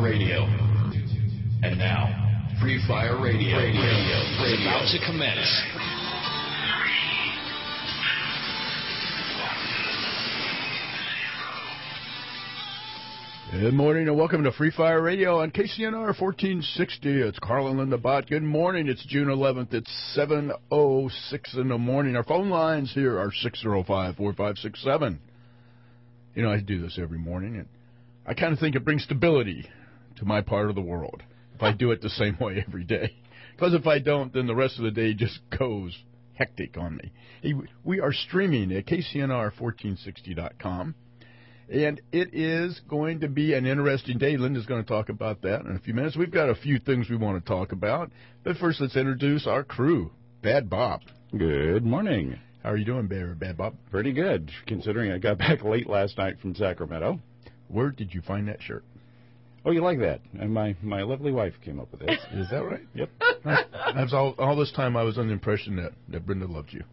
Radio. And now, Free Fire Radio is about to commence. Good morning and welcome to Free Fire Radio on KCNR 1460. It's Carl and Linda Bott. Good morning. It's June 11th. It's 7:06 in the morning. Our phone lines here are 605-4567. You know, I do this every morning, and I kind of think it brings stability to my part of the world if I do it the same way every day. Because if I don't, then the rest of the day just goes hectic on me. We are streaming at KCNR1460.com. And it is going to be an interesting day. Linda's going to talk about that in a few minutes. We've got a few things we want to talk about. But first, let's introduce our crew. Bad Bob. Good morning. How are you doing, Bad Bob? Pretty good, considering I got back late last night from Sacramento. Where did you find that shirt? Oh, you like that? And my lovely wife came up with it. Is that right? Yep. All this time I was under the impression that Brenda loved you.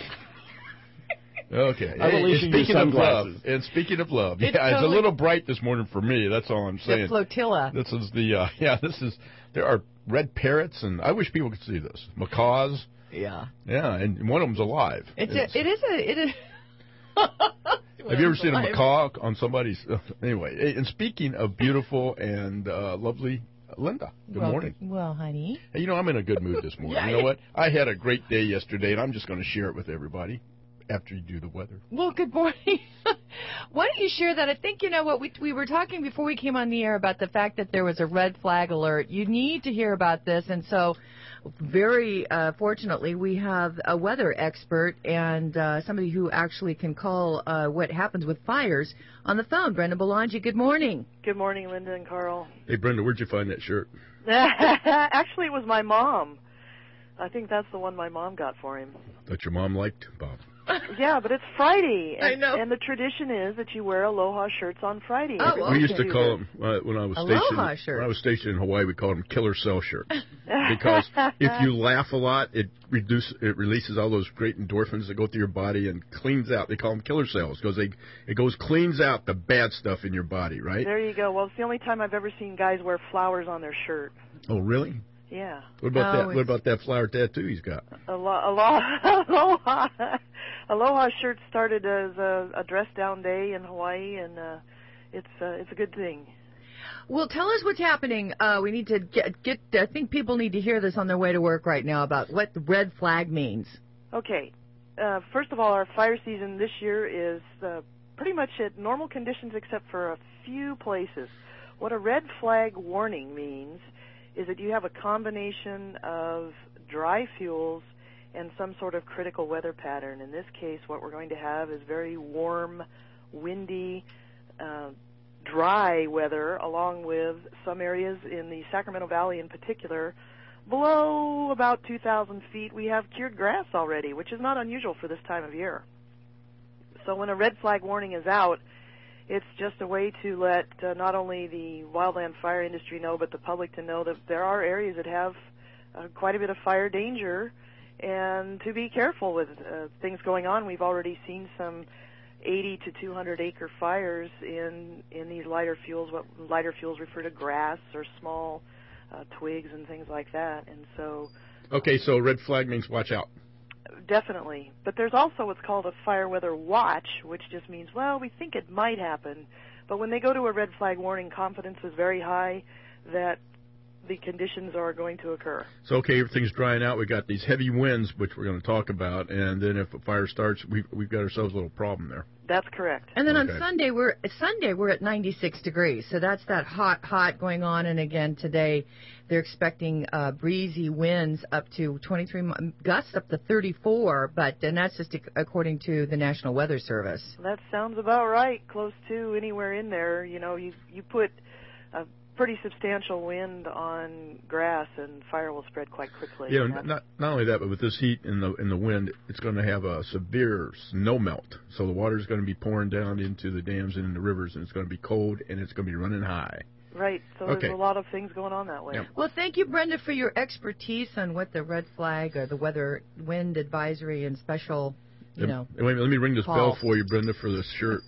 Okay. Speaking of love, it's a little bright this morning for me. That's all I'm saying. The flotilla. This is there are red parrots, and I wish people could see this. Macaws. Yeah. Yeah, and one of them's alive. It is. Have you ever seen a macaw on somebody's? Anyway, and speaking of beautiful and lovely Linda, good morning. Well, honey. Hey, you know, I'm in a good mood this morning. You know what? I had a great day yesterday, and I'm just going to share it with everybody. After you do the weather. Well, good morning. Why don't you share that? I think, you know what, we were talking before we came on the air about the fact that there was a red flag alert. You need to hear about this. And so, very fortunately, we have a weather expert and somebody who actually can call what happens with fires on the phone. Brenda Belangi, good morning. Good morning, Linda and Carl. Hey, Brenda, where'd you find that shirt? Actually, it was my mom. I think that's the one my mom got for him. That your mom liked, Bob? Yeah, but it's Friday. And, I know. And the tradition is that you wear aloha shirts on Friday. Oh, well, we used to call them, when I was stationed in Hawaii, we called them killer cell shirts. Because if you laugh a lot, it releases all those great endorphins that go through your body and cleans out. They call them killer cells because cleans out the bad stuff in your body, right? There you go. Well, it's the only time I've ever seen guys wear flowers on their shirt. Oh, really? Yeah. What about that? What about that flower tattoo he's got? Aloha shirt started as a dress-down day in Hawaii, and it's a good thing. Well, tell us what's happening. We need to get. I think people need to hear this on their way to work right now about what the red flag means. Okay. First of all, our fire season this year is pretty much at normal conditions except for a few places. What a red flag warning means is that you have a combination of dry fuels and some sort of critical weather pattern. In this case, what we're going to have is very warm, windy, dry weather, along with some areas in the Sacramento Valley in particular. Below about 2,000 feet, we have cured grass already, which is not unusual for this time of year. So when a red flag warning is out, it's just a way to let not only the wildland fire industry know, but the public to know that there are areas that have quite a bit of fire danger, and to be careful with things going on. We've already seen some 80 to 200 acre fires in these lighter fuels. What lighter fuels refer to grass or small twigs and things like that. And so. Okay, so red flag means watch out. Definitely. But there's also what's called a fire weather watch, which just means, well, we think it might happen. But when they go to a red flag warning, confidence is very high that the conditions are going to occur. So, okay, everything's drying out. We've got these heavy winds, which we're going to talk about. And then if a fire starts, we've got ourselves a little problem there. That's correct. And then on Sunday we're at 96 degrees. So that's that hot going on. And again, today they're expecting breezy winds up to 23, gusts up to 34. And that's just according to the National Weather Service. That sounds about right. Close to anywhere in there. You know, you put a pretty substantial wind on grass, and fire will spread quite quickly. Yeah, not only that, but with this heat and the wind, it's going to have a severe snow melt. So the water is going to be pouring down into the dams and in the rivers, and it's going to be cold, and it's going to be running high. Right. So there's a lot of things going on that way. Yeah. Well, thank you, Brenda, for your expertise on what the red flag or the wind advisory and special you know. Wait, let me ring this Paul. bell for you, Brenda, for this shirt.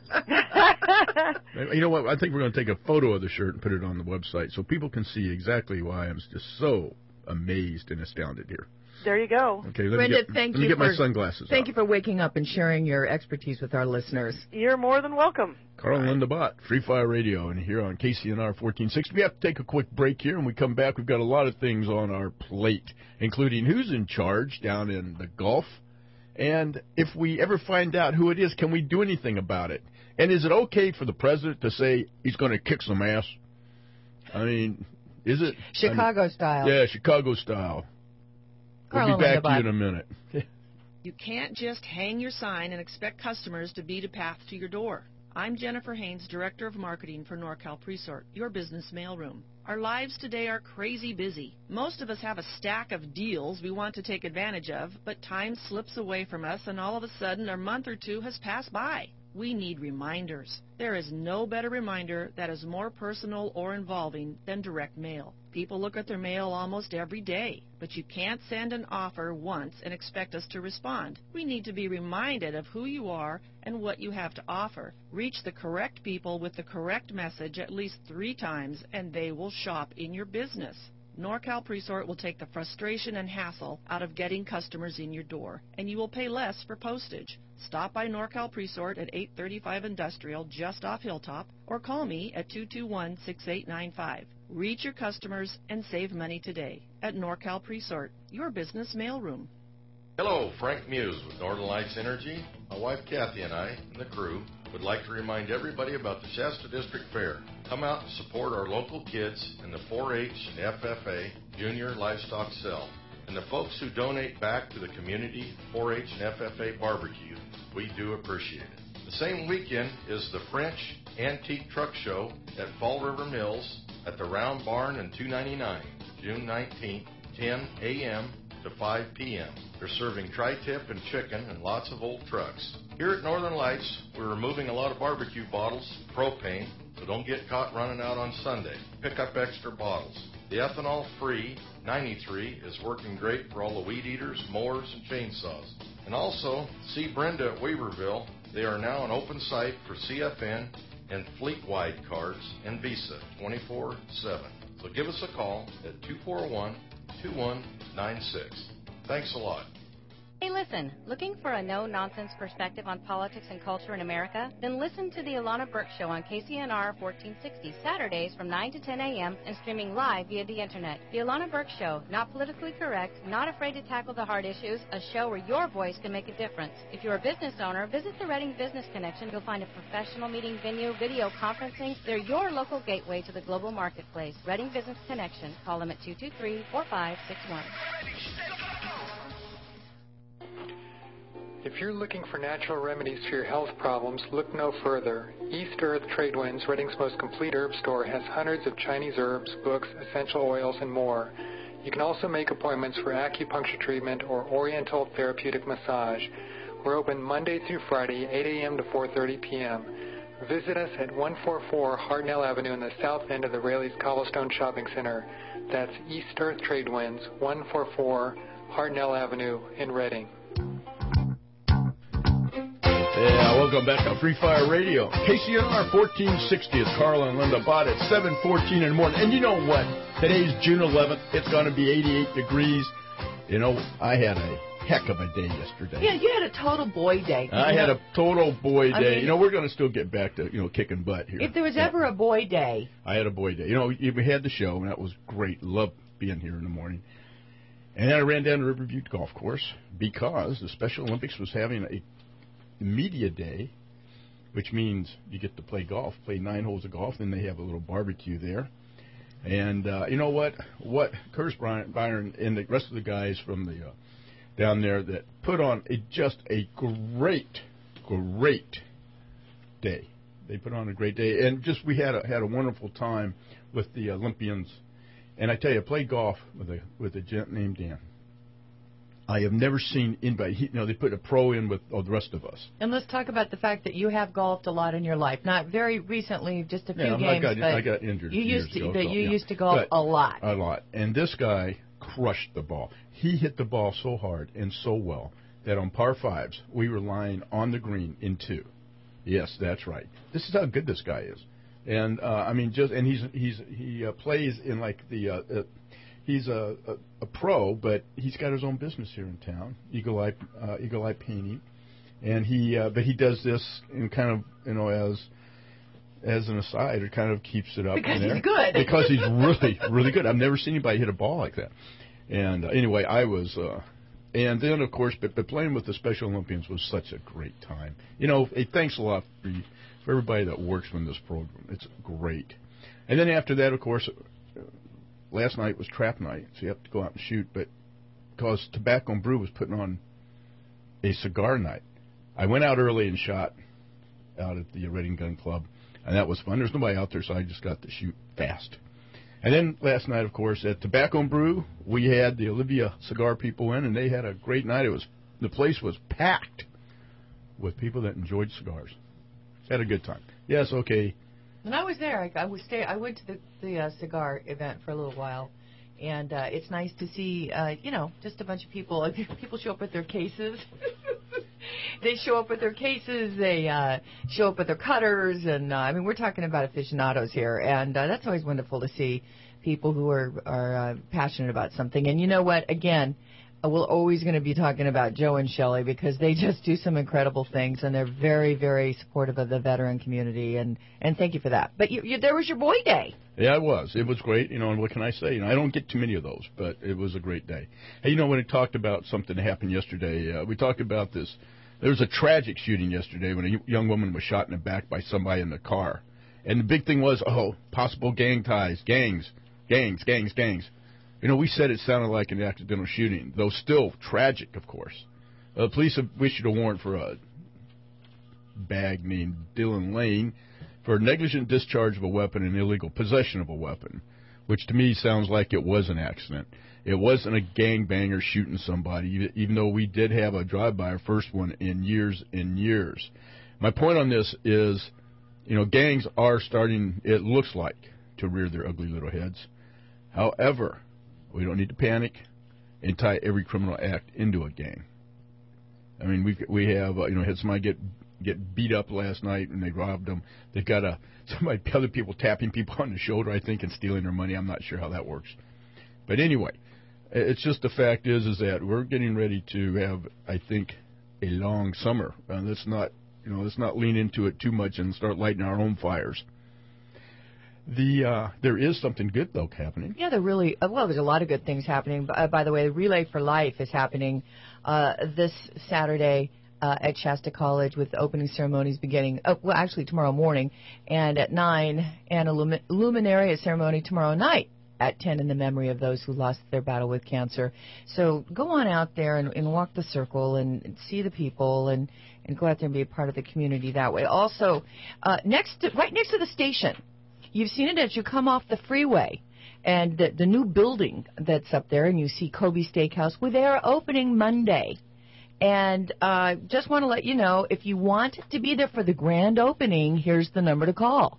You know what? I think we're going to take a photo of the shirt and put it on the website so people can see exactly why I'm just so amazed and astounded here. There you go. Okay, let Brenda, me get my sunglasses Thank out. you for waking up and sharing your expertise with our listeners. You're more than welcome. Carl and Linda Bott, Free Fire Radio, and here on KCNR 1460. We have to take a quick break here, and we come back. We've got a lot of things on our plate, including who's in charge down in the Gulf, and if we ever find out who it is, can we do anything about it? And is it okay for the president to say he's going to kick some ass? I mean, is it? Chicago style. Yeah, Chicago style. Carl We'll be and back to you Linda in a minute. You can't just hang your sign and expect customers to beat a path to your door. I'm Jennifer Haynes, Director of Marketing for NorCal Presort, your business mailroom. Our lives today are crazy busy. Most of us have a stack of deals we want to take advantage of, but time slips away from us and all of a sudden a month or two has passed by. We need reminders. There is no better reminder that is more personal or involving than direct mail. People look at their mail almost every day, but you can't send an offer once and expect us to respond. We need to be reminded of who you are and what you have to offer. Reach the correct people with the correct message at least 3 times, and they will shop in your business. NorCal Presort will take the frustration and hassle out of getting customers in your door, and you will pay less for postage. Stop by NorCal Presort at 835 Industrial just off Hilltop, or call me at 221-6895. Reach your customers and save money today at NorCal Presort, your business mailroom. Hello, Frank Muse with Northern Lights Energy. My wife Kathy and I and the crew would like to remind everybody about the Shasta District Fair. Come out and support our local kids in the 4-H and FFA Junior Livestock Sale. And the folks who donate back to the community 4-H and FFA barbecue, we do appreciate it. The same weekend is the French Antique Truck Show at Fall River Mills at the Round Barn and 299, June 19th, 10 a.m. to 5 p.m. They're serving tri-tip and chicken and lots of old trucks. Here at Northern Lights, we're removing a lot of barbecue bottles, propane, so don't get caught running out on Sunday. Pick up extra bottles. The ethanol-free 93 is working great for all the weed eaters, mowers, and chainsaws. And also, see Brenda at Weaverville. They are now an open site for CFN and fleet-wide cards and Visa 24/7. So give us a call at 241-2196. Thanks a lot. Hey, listen, looking for a no-nonsense perspective on politics and culture in America? Then listen to the Ilana Burke Show on KCNR 1460, Saturdays from 9 to 10 a.m. and streaming live via the Internet. The Ilana Burke Show, not politically correct, not afraid to tackle the hard issues, a show where your voice can make a difference. If you're a business owner, visit the Reading Business Connection. You'll find a professional meeting venue, video conferencing. They're your local gateway to the global marketplace. Reading Business Connection. Call them at 223-4561. If you're looking for natural remedies for your health problems, look no further. East Earth Tradewinds, Reading's most complete herb store, has hundreds of Chinese herbs, books, essential oils, and more. You can also make appointments for acupuncture treatment or oriental therapeutic massage. We're open Monday through Friday, 8 a.m. to 4:30 p.m. Visit us at 144 Hartnell Avenue in the south end of the Raley's Cobblestone Shopping Center. That's East Earth Tradewinds, 144 Hartnell Avenue in Reading. Yeah, welcome back to Free Fire Radio. KCNR 1460. It's Carl and Linda Bott at 7:14 in the morning. And you know what? Today's June 11th. It's going to be 88 degrees. You know, I had a heck of a day yesterday. Yeah, you had a total boy day. I had a total boy day. I mean, you know, we're going to still get back to, kicking butt here. If there was ever a boy day. I had a boy day. You know, we had the show, and that was great. Loved being here in the morning. And then I ran down to Riverview Golf Course because the Special Olympics was having a media day, which means you get to play golf, play 9 holes of golf, then they have a little barbecue there. And you know what Curtis Byron and the rest of the guys from the down there that put on just a great day. They put on a great day, and just we had a wonderful time with the Olympians. And I tell you, I played golf with a gent named Dan. I have never seen anybody. They put a pro in with the rest of us. And let's talk about the fact that you have golfed a lot in your life. Not very recently, just a few games. I got injured. You used to golf a lot. A lot. And this guy crushed the ball. He hit the ball so hard and so well that on par fives we were lying on the green in 2. Yes, that's right. This is how good this guy is, and he plays in like the. He's a pro, but he's got his own business here in town, Eagle Eye Painting, and he does this in kind of as an aside. It kind of keeps it up because in there. He's good. Because he's really really good. I've never seen anybody hit a ball like that. And anyway, I was. And then, of course, but playing with the Special Olympians was such a great time. Hey, thanks a lot for everybody that works in this program. It's great. And then after that, of course, last night was trap night, so you have to go out and shoot. But because Tobacco and Brew was putting on a cigar night, I went out early and shot out at the Reading Gun Club, and that was fun. There's nobody out there, so I just got to shoot fast. And then last night, of course, at Tobacco and Brew, we had the Olivia cigar people in, and they had a great night. The place was packed with people that enjoyed cigars. Had a good time. Yes, okay. When I was there, I went to the cigar event for a little while, and it's nice to see, just a bunch of people. People show up with their cases. They show up with their cases. They show up with their cutters, and we're talking about aficionados here, and that's always wonderful to see people who are passionate about something. And you know what? Again, we're always going to be talking about Joe and Shelley because they just do some incredible things, and they're very, very supportive of the veteran community, and thank you for that. But there was your boy day. Yeah, it was. It was great, and what can I say? I don't get too many of those, but it was a great day. Hey, when we talked about something that happened yesterday, we talked about this. There was a tragic shooting yesterday when a young woman was shot in the back by somebody in the car. And the big thing was, possible gang ties, gangs. We said it sounded like an accidental shooting, though still tragic, of course. The police have issued a warrant for a bag named Dylan Lane for negligent discharge of a weapon and illegal possession of a weapon, which to me sounds like it was an accident. It wasn't a gangbanger shooting somebody, even though we did have a drive-by, our first one in years and years. My point on this is, gangs are starting, it looks like, to rear their ugly little heads. However, we don't need to panic and tie every criminal act into a gang. We have, had somebody get beat up last night and they robbed them. They've got other people tapping people on the shoulder, I think, and stealing their money. I'm not sure how that works. But anyway, it's just the fact is that we're getting ready to have, I think, a long summer. Let's not lean into it too much and start lighting our own fires. There is something good though happening. Yeah, there's a lot of good things happening. By the way, Relay for Life is happening this Saturday at Shasta College with the opening ceremonies beginning. Actually tomorrow morning, and at 9, and a luminary ceremony tomorrow night at 10 in the memory of those who lost their battle with cancer. So go on out there and walk the circle and see the people and go out there and be a part of the community that way. Also, right next to the station, you've seen it as you come off the freeway, and the new building that's up there, and you see Kobe Steakhouse. Well, they are opening Monday. And just want to let you know, if you want to be there for the grand opening, here's the number to call,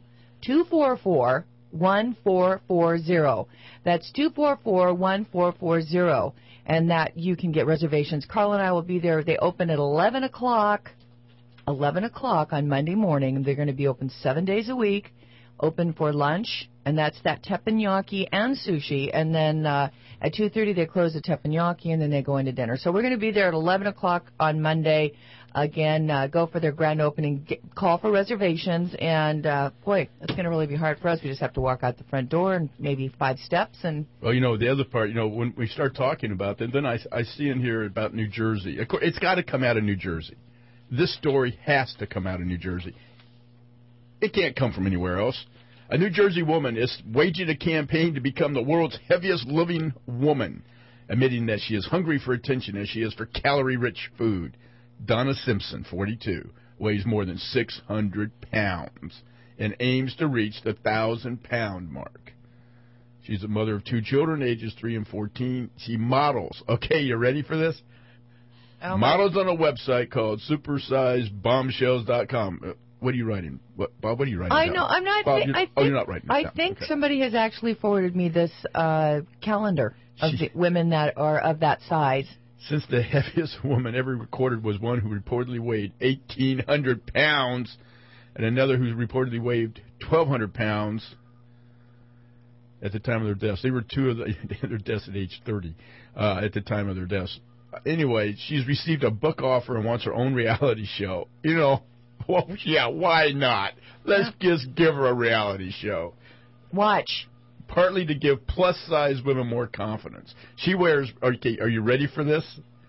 244-1440. That's 244-1440, and that you can get reservations. Carl and I will be there. They open at 11 o'clock on Monday morning. They're going to be open 7 days a week, open for lunch, and that's that teppanyaki and sushi. And then at 2:30 they close the teppanyaki, and then they go into dinner. So we're going to be there at 11 o'clock on Monday. Again, go for their grand opening. Call for reservations, and boy, it's going to really be hard for us. We just have to walk out the front door and maybe 5 steps. And well, the other part, when we start talking about that, then I see in here about New Jersey. Of course, it's got to come out of New Jersey. This story has to come out of New Jersey. It can't come from anywhere else. A New Jersey woman is waging a campaign to become the world's heaviest living woman, admitting that she is hungry for attention as she is for calorie-rich food. Donna Simpson, 42, weighs more than 600 pounds and aims to reach the 1,000-pound mark. She's a mother of 2 children, ages 3 and 14. She models. Okay, you ready for this? Models on a website called supersizebombshells.com. What are you writing? Bob, what are you writing I down? know. I'm not. Bob, you're not writing this I down. think Okay. somebody has actually forwarded me this calendar of the women that are of that size. since the heaviest woman ever recorded was one who reportedly weighed 1,800 pounds and another who reportedly weighed 1,200 pounds at the time of their deaths. They were two of their deaths at age 30 at the time of their deaths. Anyway, she's received a book offer and wants her own reality show. You know, well, yeah, why not? Let's just give her a reality show. Watch. Partly to give plus-size women more confidence. She wears, okay, are you ready for this?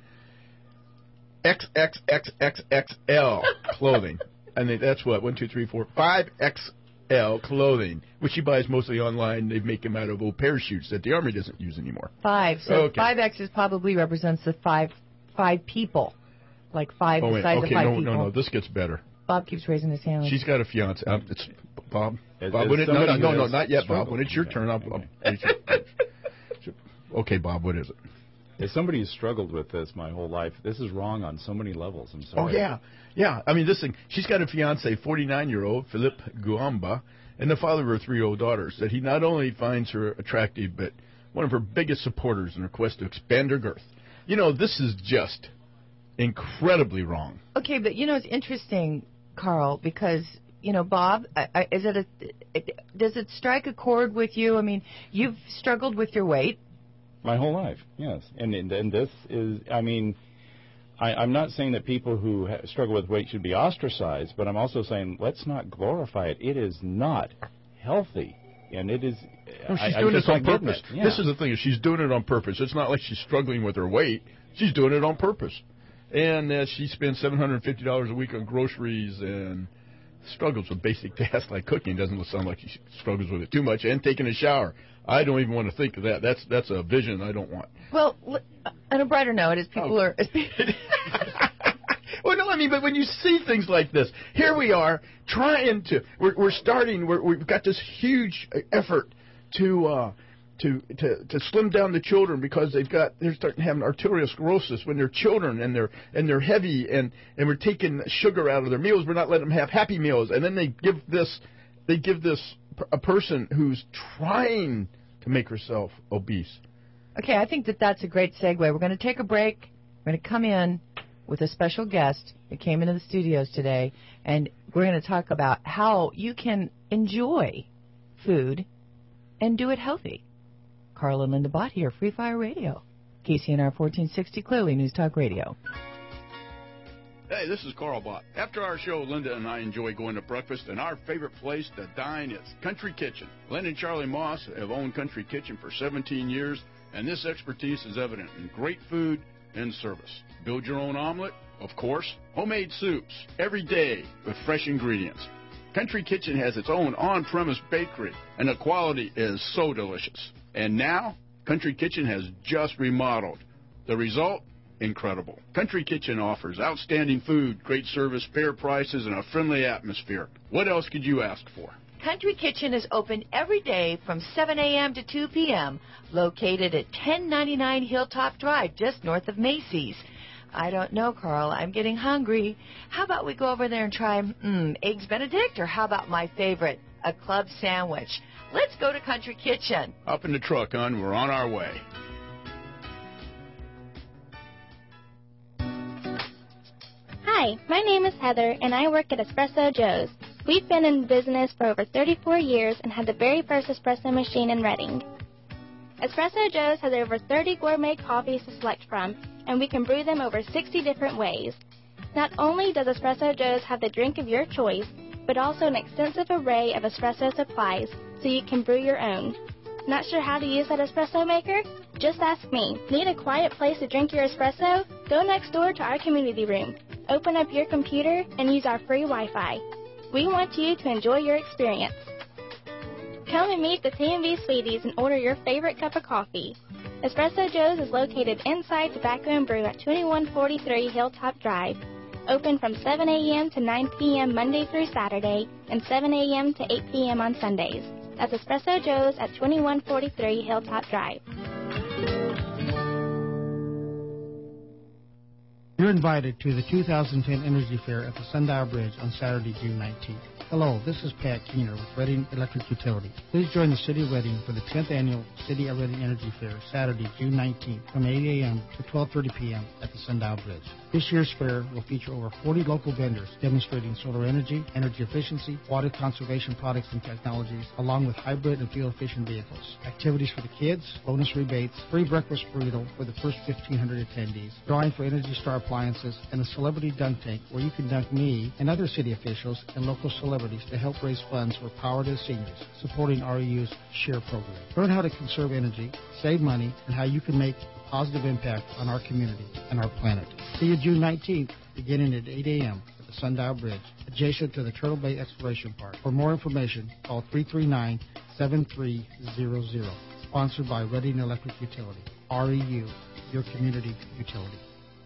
XXXXXL clothing. I think that's what, 1, 2, 3, 4, 5XL clothing, which she buys mostly online. They make them out of old parachutes that the Army doesn't use anymore. 5. So okay. 5X is probably represents the five people. Like five, the size of 5 people. No, this gets better. Bob keeps raising his hand. She's got a fiance. It's Bob. Bob, no, not yet, Bob. When it's your turn, Okay, Bob, what is it? As somebody who's struggled with this my whole life, this is wrong on so many levels. I'm sorry. Oh, yeah. I mean, this thing, she's got a fiance, 49-year-old, Philippe Guamba, and the father of her 3 old daughters, that he not only finds her attractive, but one of her biggest supporters in her quest to expand her girth. You know, this is just incredibly wrong. Okay, but you know, it's interesting, Carl, because, you know, Bob, does it strike a chord with you? I mean, you've struggled with your weight. My whole life, yes. And this is, I mean, I'm not saying that people who struggle with weight should be ostracized, but I'm also saying let's not glorify it. It is not healthy, and it is... No, she's doing this on purpose. Yeah. This is the thing. She's doing it on purpose. It's not like she's struggling with her weight. She's doing it on purpose. And she spends $750 a week on groceries and struggles with basic tasks like cooking. Doesn't sound like she struggles with it too much. And taking a shower. I don't even want to think of that. That's a vision I don't want. Well, on a brighter note, as people are... Well, no, I mean, but when you see things like this, here we are trying to... We've got this huge effort to slim down the children because they're starting to have arteriosclerosis when they're children and they're heavy and we're taking sugar out of their meals. We're not letting them have Happy Meals, and then they give this a person who's trying to make herself obese. Okay, I think that's a great segue. We're going to take a break. We're going to come in with a special guest that came into the studios today, and we're going to talk about how you can enjoy food and do it healthy. Carl and Linda Bott here, Free Fire Radio. KCNR 1460, clearly News Talk Radio. Hey, this is Carl Bott. After our show, Linda and I enjoy going to breakfast, and our favorite place to dine is Country Kitchen. Lynn and Charlie Moss have owned Country Kitchen for 17 years, and this expertise is evident in great food and service. Build your own omelet, of course. Homemade soups, every day with fresh ingredients. Country Kitchen has its own on-premise bakery, and the quality is so delicious. And now, Country Kitchen has just remodeled. The result? Incredible. Country Kitchen offers outstanding food, great service, fair prices, and a friendly atmosphere. What else could you ask for? Country Kitchen is open every day from 7 a.m. to 2 p.m., located at 1099 Hilltop Drive, just north of Macy's. I don't know, Carl. I'm getting hungry. How about we go over there and try Eggs Benedict, or how about my favorite, a club sandwich? Let's go to Country Kitchen. Up in the truck, hon. We're on our way. Hi, my name is Heather, and I work at Espresso Joe's. We've been in business for over 34 years and had the very first espresso machine in Reading. Espresso Joe's has over 30 gourmet coffees to select from, and we can brew them over 60 different ways. Not only does Espresso Joe's have the drink of your choice, but also an extensive array of espresso supplies, so you can brew your own. Not sure how to use that espresso maker? Just ask me. Need a quiet place to drink your espresso? Go next door to our community room. Open up your computer and use our free Wi-Fi. We want you to enjoy your experience. Come and meet the T&V Sweeties and order your favorite cup of coffee. Espresso Joe's is located inside Tobacco and Brew at 2143 Hilltop Drive. Open from 7 a.m. to 9 p.m. Monday through Saturday and 7 a.m. to 8 p.m. on Sundays. That's Espresso Joe's at 2143 Hilltop Drive. You're invited to the 2010 Energy Fair at the Sundial Bridge on Saturday, June 19th. Hello, this is Pat Keener with Reading Electric Utility. Please join the City of Reading for the 10th Annual City of Reading Energy Fair, Saturday, June 19th, from 8 a.m. to 12:30 p.m. at the Sundial Bridge. This year's fair will feature over 40 local vendors demonstrating solar energy, energy efficiency, water conservation products and technologies, along with hybrid and fuel-efficient vehicles. Activities for the kids, bonus rebates, free breakfast burrito for the first 1,500 attendees, drawing for Energy Star appliances, and a celebrity dunk tank where you can dunk me and other city officials and local celebrities to help raise funds for Power to the Seniors, supporting REU's SHARE program. Learn how to conserve energy, save money, and how you can make a positive impact on our community and our planet. See you June 19th, beginning at 8 a.m. at the Sundial Bridge, adjacent to the Turtle Bay Exploration Park. For more information, call 339-7300. Sponsored by Reading Electric Utility. REU, your community utility.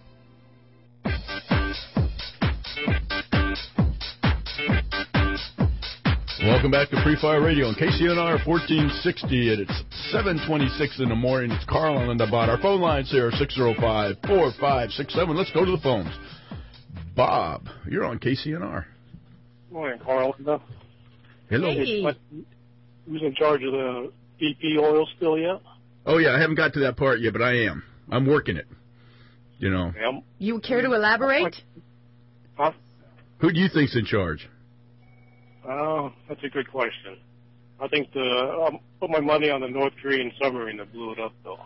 Welcome back to Free Fire Radio on KCNR 1460, and it's 7:26 in the morning. It's Carl and Linda Bott. Our phone lines here are 605-4567. Let's go to the phones. Bob, you're on KCNR. Morning, Carl. Linda. Hello. Hey. Who's in charge of the BP oil spill yet? Oh, yeah, I haven't got to that part yet, but I am. I'm working it. You know. Yeah. You care to elaborate? Huh? Who do you think's in charge? Oh, that's a good question. I think I'll put my money on the North Korean submarine that blew it up, though.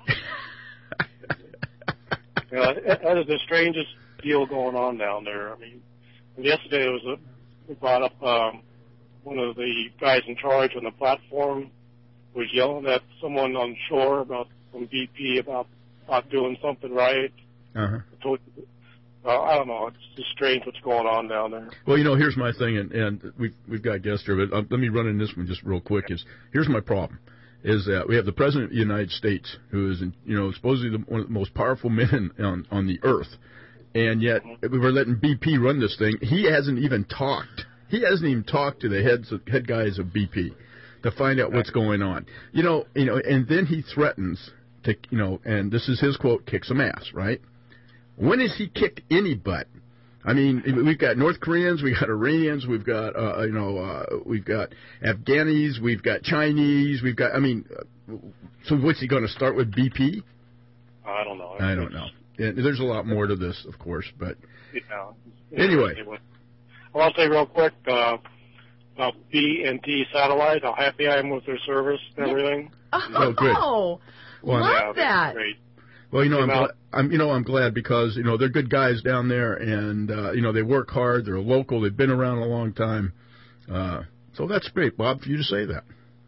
That is the strangest deal going on down there. I mean, yesterday we brought up one of the guys in charge on the platform was yelling at someone on shore from BP about not doing something right. Uh-huh. I don't know. It's just strange what's going on down there. Well, you know, here's my thing, and we've got guests here, but let me run in this one just real quick. Here's my problem, is that we have the President of the United States, who is, supposedly one of the most powerful men on the earth, and yet we were letting BP run this thing. He hasn't even talked. He hasn't even talked to the head guys of BP to find out what's going on. And then he threatens to, and this is his quote, kick some ass, right? When has he kicked any butt? I mean, we've got North Koreans, we've got Iranians, we've got, we've got Afghanis, we've got Chinese, so what's he going to start with BP? I don't know. I don't know. And there's a lot more to this, of course, but anyway. Well, I'll say real quick about B&T Satellite, how happy I am with their service and everything. Oh, good. Love that. Great. Well, I'm glad because, they're good guys down there, and, they work hard, they're local, they've been around a long time. So that's great, Bob, for you to say that.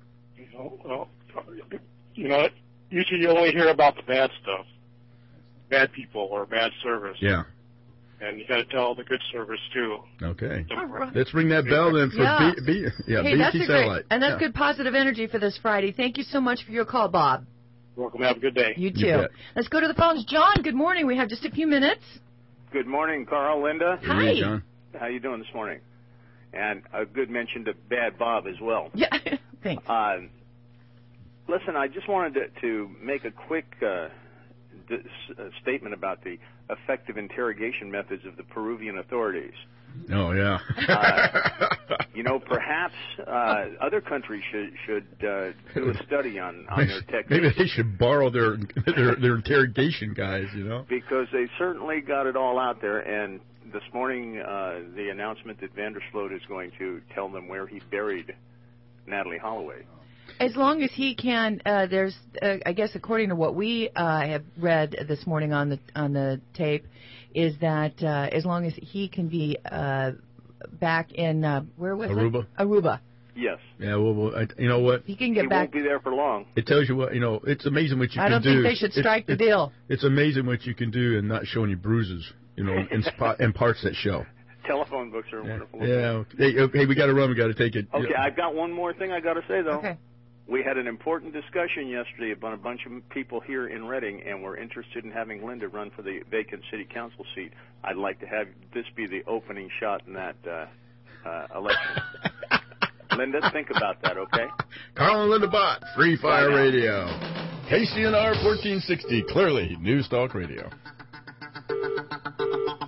Usually you only hear about the bad stuff, bad people or bad service. Yeah. And you got to tell the good service, too. Okay. Right. Let's ring that bell then for BT Satellite. And that's good positive energy for this Friday. Thank you so much for your call, Bob. You're welcome. Have a good day. You too. Let's go to the phones. John, good morning. We have just a few minutes. Good morning, Carl, Linda. Hi. Hey, John. How you doing this morning? And a good mention to Bad Bob as well. Yeah, thanks. Listen, I just wanted to make a quick statement about the effective interrogation methods of the Peruvian authorities. Oh, yeah. Perhaps other countries should do a study on their techniques. Maybe they should borrow their interrogation guys, Because they certainly got it all out there, and this morning the announcement that Vandersloot is going to tell them where he buried Natalie Holloway. As long as he can, there's, I guess, according to what we have read this morning on the tape, is that as long as he can be back in where was Aruba? it? Aruba. Yes. Yeah. Well, you know what? He can get back. He won't be there for long. It tells you what It's amazing what you can do. I don't think they should strike the deal. It's amazing what you can do and not show any bruises. In parts that show. Telephone books are wonderful. Yeah. Hey, we got to run. We got to take it. Okay, I've got one more thing I got to say though. Okay. We had an important discussion yesterday about a bunch of people here in Reading, and we're interested in having Linda run for the vacant city council seat. I'd like to have this be the opening shot in that election. Linda, think about that, okay? Carl and Linda Bott, Free Fire Radio. KCNR 1460, clearly News Talk Radio.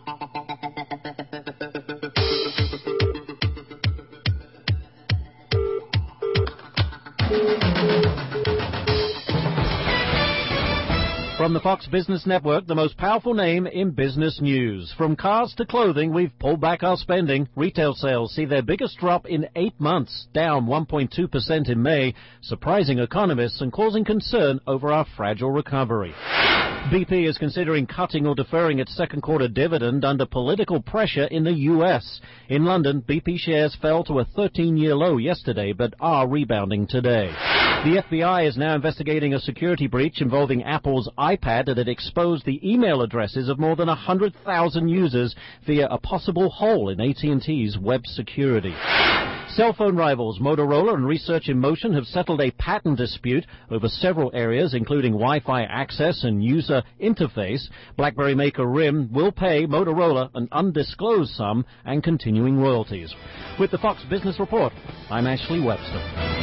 From the Fox Business Network, the most powerful name in business news. From cars to clothing, we've pulled back our spending. Retail sales see their biggest drop in 8 months, down 1.2% in May, surprising economists and causing concern over our fragile recovery. BP is considering cutting or deferring its second quarter dividend under political pressure in the U.S. In London, BP shares fell to a 13-year low yesterday, but are rebounding today. The FBI is now investigating a security breach involving Apple's iPad that had exposed the email addresses of more than 100,000 users via a possible hole in AT&T's web security. Cell phone rivals Motorola and Research in Motion have settled a patent dispute over several areas, including Wi-Fi access and user interface. BlackBerry maker RIM will pay Motorola an undisclosed sum and continuing royalties. With the Fox Business Report, I'm Ashley Webster.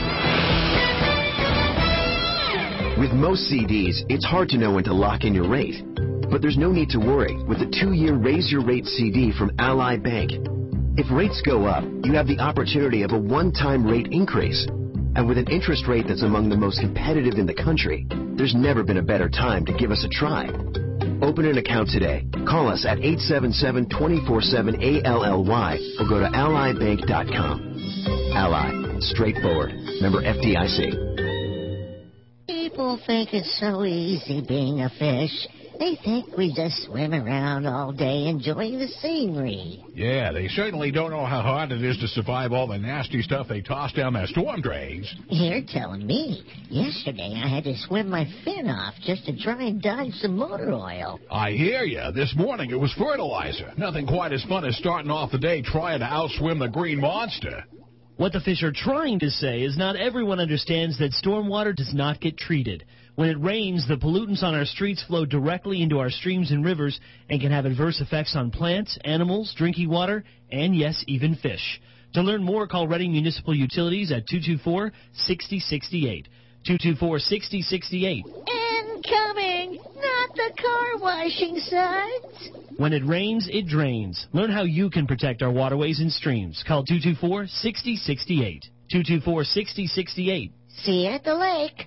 With most CDs, it's hard to know when to lock in your rate. But there's no need to worry with the 2-year Raise Your Rate CD from Ally Bank. If rates go up, you have the opportunity of a one-time rate increase. And with an interest rate that's among the most competitive in the country, there's never been a better time to give us a try. Open an account today. Call us at 877-247-ALLY or go to allybank.com. Ally. Straightforward. Member FDIC. People think it's so easy being a fish. They think we just swim around all day enjoying the scenery. Yeah, they certainly don't know how hard it is to survive all the nasty stuff they toss down their storm drains. You're telling me. Yesterday I had to swim my fin off just to try and dodge some motor oil. I hear ya. This morning it was fertilizer. Nothing quite as fun as starting off the day trying to outswim the green monster. What the fish are trying to say is not everyone understands that stormwater does not get treated. When it rains, the pollutants on our streets flow directly into our streams and rivers and can have adverse effects on plants, animals, drinking water, and, yes, even fish. To learn more, call Reading Municipal Utilities at 224-6068. 224-6068. Incoming! Not the car washing suds! When it rains, it drains. Learn how you can protect our waterways and streams. Call 224-6068. 224-6068. See you at the lake.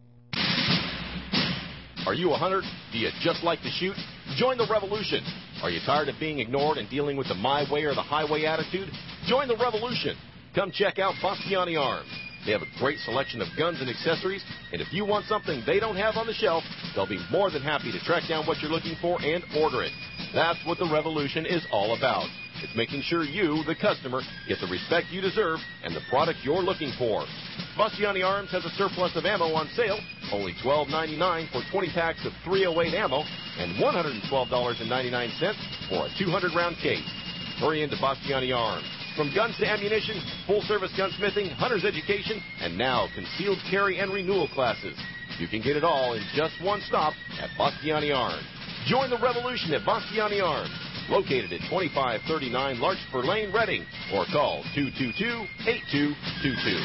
Are you a hunter? Do you just like to shoot? Join the revolution. Are you tired of being ignored and dealing with the my way or the highway attitude? Join the revolution. Come check out Bastiani Arms. They have a great selection of guns and accessories, and if you want something they don't have on the shelf, they'll be more than happy to track down what you're looking for and order it. That's what the revolution is all about. It's making sure you, the customer, get the respect you deserve and the product you're looking for. Bastiani Arms has a surplus of ammo on sale, only $12.99 for 20 packs of .308 ammo and $112.99 for a 200-round case. Hurry into Bastiani Arms. From guns to ammunition, full-service gunsmithing, hunter's education, and now concealed carry and renewal classes. You can get it all in just one stop at Bastiani Arms. Join the revolution at Bastiani Arms, located at 2539 Larkspur Lane, Reading, or call 222-8222.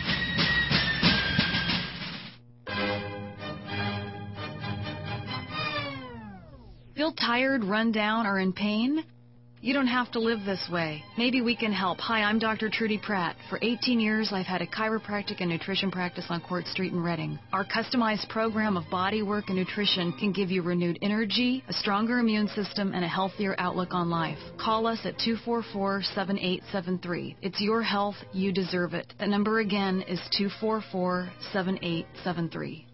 Feel tired, run down, or in pain? You don't have to live this way. Maybe we can help. Hi, I'm Dr. Trudy Pratt. For 18 years, I've had a chiropractic and nutrition practice on Court Street in Reading. Our customized program of body work and nutrition can give you renewed energy, a stronger immune system, and a healthier outlook on life. Call us at 244-7873. It's your health. You deserve it. The number again is 244-7873.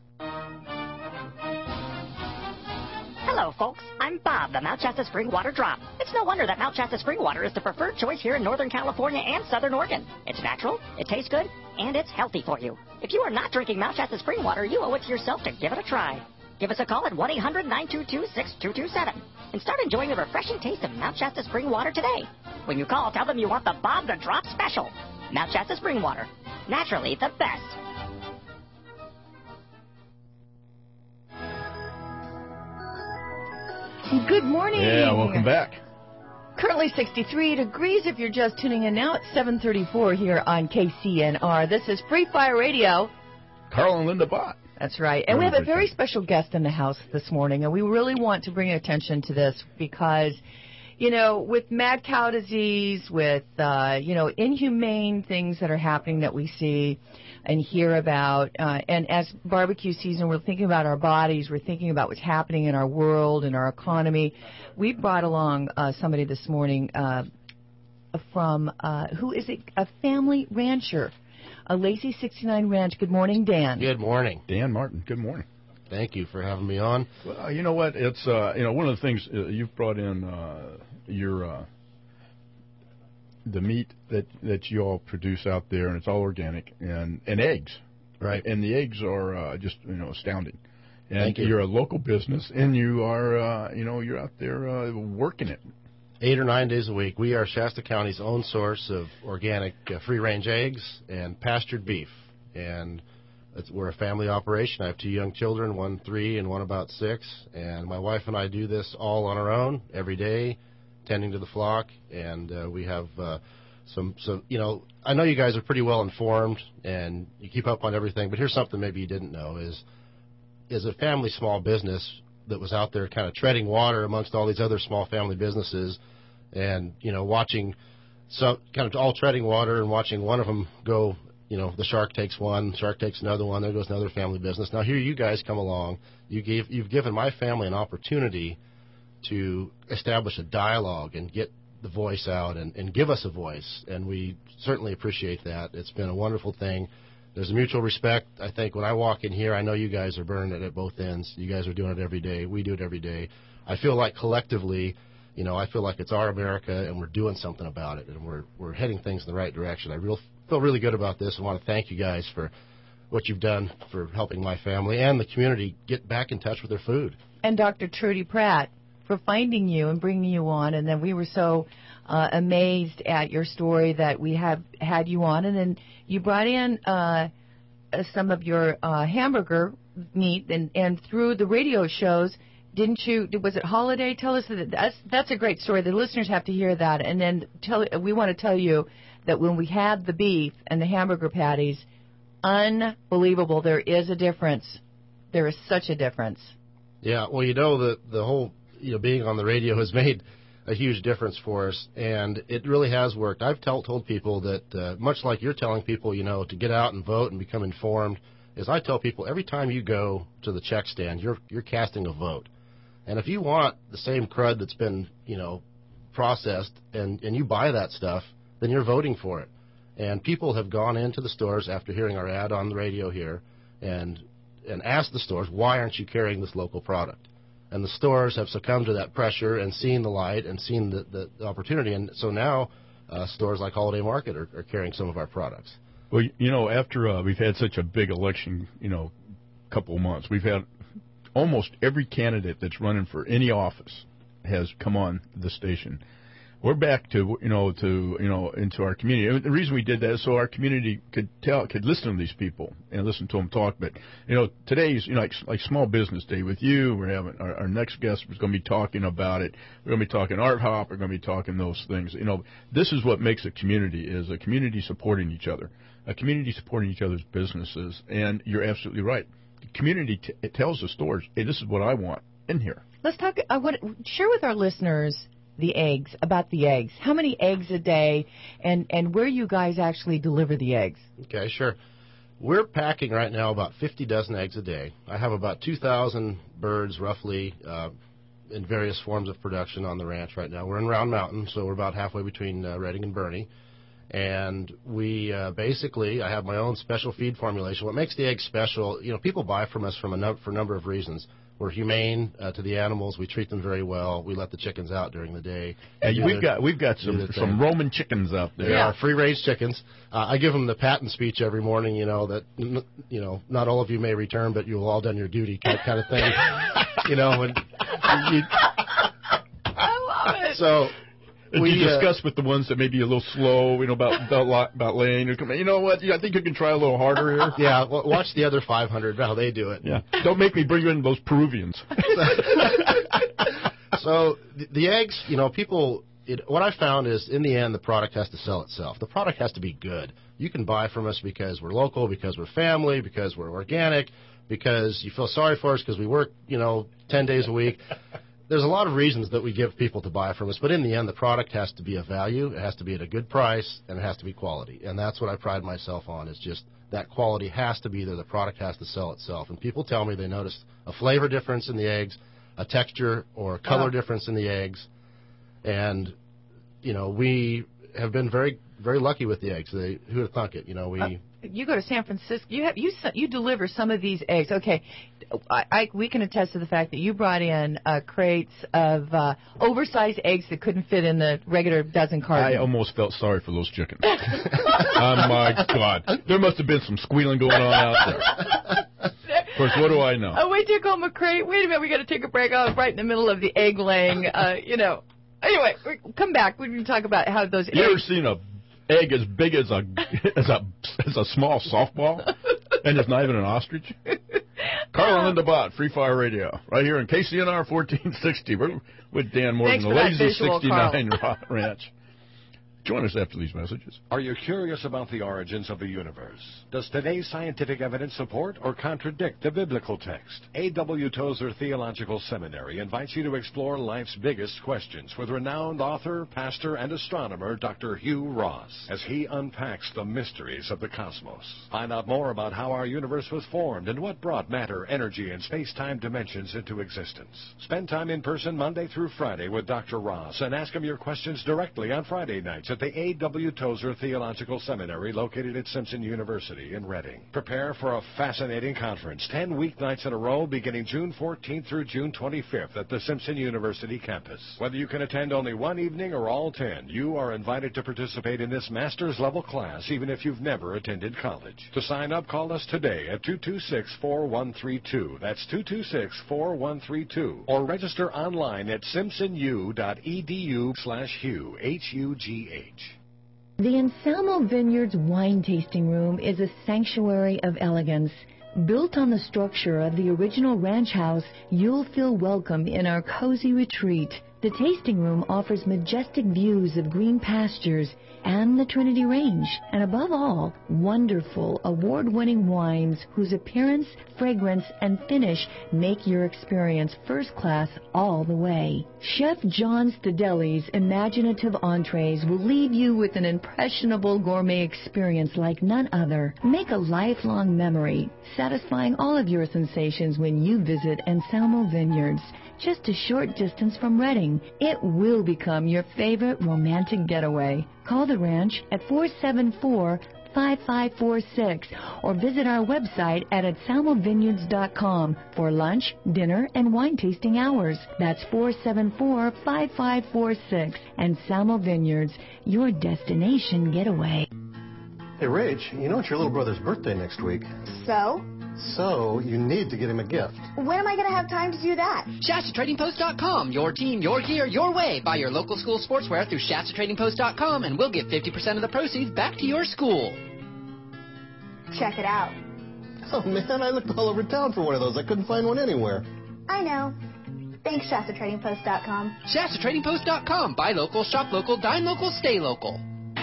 Hello, folks. I'm Bob, the Mount Shasta Spring Water Drop. It's no wonder that Mount Shasta Spring Water is the preferred choice here in Northern California and Southern Oregon. It's natural, it tastes good, and it's healthy for you. If you are not drinking Mount Shasta Spring Water, you owe it to yourself to give it a try. Give us a call at 1-800-922-6227 and start enjoying the refreshing taste of Mount Shasta Spring Water today. When you call, tell them you want the Bob the Drop special. Mount Shasta Spring Water. Naturally the best. Good morning. Yeah, welcome back. Currently 63 degrees if you're just tuning in now. It's 7:34 here on KCNR. This is Free Fire Radio. Carl and Linda Bott. That's right. And we have a very special guest in the house this morning, and we really want to bring attention to this because with mad cow disease, with, inhumane things that are happening that we see and hear about, and as barbecue season, we're thinking about our bodies, we're thinking about what's happening in our world and our economy. We brought along somebody this morning from, who is it? A family rancher, a Lacey 69 Ranch. Good morning, Dan. Good morning. Dan Martin, good morning. Thank you for having me on. Well, you know what? It's one of the things you've brought in your the meat that you all produce out there, and it's all organic, and eggs, right? And the eggs are just astounding. And Thank you. You're a local business, and you are you're out there working it. 8 or 9 days a week. We are Shasta County's own source of organic free-range eggs and pastured beef, and we're a family operation. I have 2 young children, one 3 and one about 6, and my wife and I do this all on our own every day, tending to the flock, and we have some. I know you guys are pretty well informed and you keep up on everything, but here's something maybe you didn't know is a family small business that was out there kind of treading water amongst all these other small family businesses, and watching some kind of all treading water and watching one of them go. The shark takes one, shark takes another one, there goes another family business. Now here you guys come along. You've given my family an opportunity to establish a dialogue and get the voice out and give us a voice, and we certainly appreciate that. It's been a wonderful thing. There's a mutual respect. I think when I walk in here, I know you guys are burning it at both ends. You guys are doing it every day. We do it every day. I feel like collectively, I feel like it's our America, and we're doing something about it, and we're heading things in the right direction. I feel really good about this. I want to thank you guys for what you've done for helping my family and the community get back in touch with their food. And Dr. Trudy Pratt for finding you and bringing you on, and then we were so amazed at your story that we have had you on, and then you brought in some of your hamburger meat, and through the radio shows, didn't you? Was it Holiday? Tell us that's a great story. The listeners have to hear that, and then we want to tell you that when we had the beef and the hamburger patties, unbelievable. There is a difference. There is such a difference. Yeah, well, the whole being on the radio has made a huge difference for us, and it really has worked. I've told people that much like you're telling people, to get out and vote and become informed, is I tell people every time you go to the check stand, you're casting a vote. And if you want the same crud that's been, processed and you buy that stuff, then you're voting for it. And people have gone into the stores after hearing our ad on the radio here and asked the stores, why aren't you carrying this local product? And the stores have succumbed to that pressure and seen the light and seen the opportunity. And so now stores like Holiday Market are carrying some of our products. Well, after we've had such a big election, couple of months, we've had almost every candidate that's running for any office has come on the station. We're back to into our community. And the reason we did that is so our community could listen to these people and listen to them talk. But today's like Small Business Day with you. We're having our next guest is going to be talking about it. We're going to be talking Art Hop. We're going to be talking those things. This is what makes a community, is a community supporting each other, a community supporting each other's businesses. And you're absolutely right. The community it tells the stores, hey, this is what I want in here. Let's talk. I want to share with our listeners about the eggs. How many eggs a day, and where you guys actually deliver the eggs? Okay, sure. We're packing right now about 50 dozen eggs a day. I have about 2,000 birds roughly in various forms of production on the ranch right now. We're in Round Mountain, so we're about halfway between Redding and Boerne. And we basically, I have my own special feed formulation. What makes the eggs special, people buy from us for a number of reasons. We're humane to the animals. We treat them very well. We let the chickens out during the day. We've got some Roman chickens out there. They are free-range chickens. I give them the patent speech every morning. That not all of you may return, but you've all done your duty, kind of thing. I love it. So. We discuss with the ones that may be a little slow, about laying. You know what? I think you can try a little harder here. Yeah, well, watch the other 500 how they do it. Yeah, don't make me bring in those Peruvians. So the eggs, people. What I found is, in the end, the product has to sell itself. The product has to be good. You can buy from us because we're local, because we're family, because we're organic, because you feel sorry for us because we work, 10 days a week. there's a lot of reasons that we give people to buy from us, but in the end, the product has to be of value, it has to be at a good price, and it has to be quality. And that's what I pride myself on, is just that quality has to be there. The product has to sell itself. And people tell me they notice a flavor difference in the eggs, a texture or a color difference in the eggs. And, you know, we have been very, very lucky with the eggs. Who would have thunk it? You know, you go to San Francisco. You deliver some of these eggs. Okay, we can attest to the fact that you brought in crates of oversized eggs that couldn't fit in the regular dozen carton. I almost felt sorry for those chickens. Oh my God, there must have been some squealing going on out there. Of course, what do I know? Oh, wait till you call them a crate. Wait a minute, we got to take a break. Oh, right in the middle of the egg laying. You know. Anyway, come back. We can talk about how those eggs. You ever seen a egg as big as a small softball, and it's not even an ostrich? Carl and Linda Bott, Free Fire Radio, right here in KCNR 1460. We're with Dan Morgan, the Lazy 69 Ranch. Join us after these messages. Are you curious about the origins of the universe? Does today's scientific evidence support or contradict the biblical text? A.W. Tozer Theological Seminary invites you to explore life's biggest questions with renowned author, pastor, and astronomer Dr. Hugh Ross as he unpacks the mysteries of the cosmos. Find out more about how our universe was formed and what brought matter, energy, and space-time dimensions into existence. Spend time in person Monday through Friday with Dr. Ross and ask him your questions directly on Friday nights at the A.W. Tozer Theological Seminary located at Simpson University in Reading. Prepare for a fascinating conference, 10 weeknights in a row beginning June 14th through June 25th at the Simpson University campus. Whether you can attend only one evening or all 10, you are invited to participate in this master's level class even if you've never attended college. To sign up, call us today at 226-4132. That's 226-4132. Or register online at simpsonu.edu/Hugh, H-U-G-H. The Anselmo Vineyards Wine Tasting Room is a sanctuary of elegance. Built on the structure of the original ranch house, you'll feel welcome in our cozy retreat. The tasting room offers majestic views of green pastures and the Trinity Range, and above all, wonderful award-winning wines whose appearance, fragrance, and finish make your experience first class all the way. Chef John Stadelli's imaginative entrees will leave you with an impressionable gourmet experience like none other. Make a lifelong memory, satisfying all of your sensations when you visit Anselmo Vineyards, just a short distance from Reading. It will become your favorite romantic getaway. Call the ranch at 474-5546 or visit our website at anselmovineyards.com for lunch, dinner, and wine tasting hours. That's 474-5546. Anselmo Vineyards, your destination getaway. Hey, Rach, you know it's your little brother's birthday next week. So, you need to get him a gift. When am I going to have time to do that? ShastaTradingPost.com. Your team, your gear, your way. Buy your local school sportswear through ShastaTradingPost.com and we'll give 50% of the proceeds back to your school. Check it out. Oh, man, I looked all over town for one of those. I couldn't find one anywhere. I know. Thanks, ShastaTradingPost.com. ShastaTradingPost.com. Buy local, shop local, dine local, stay local.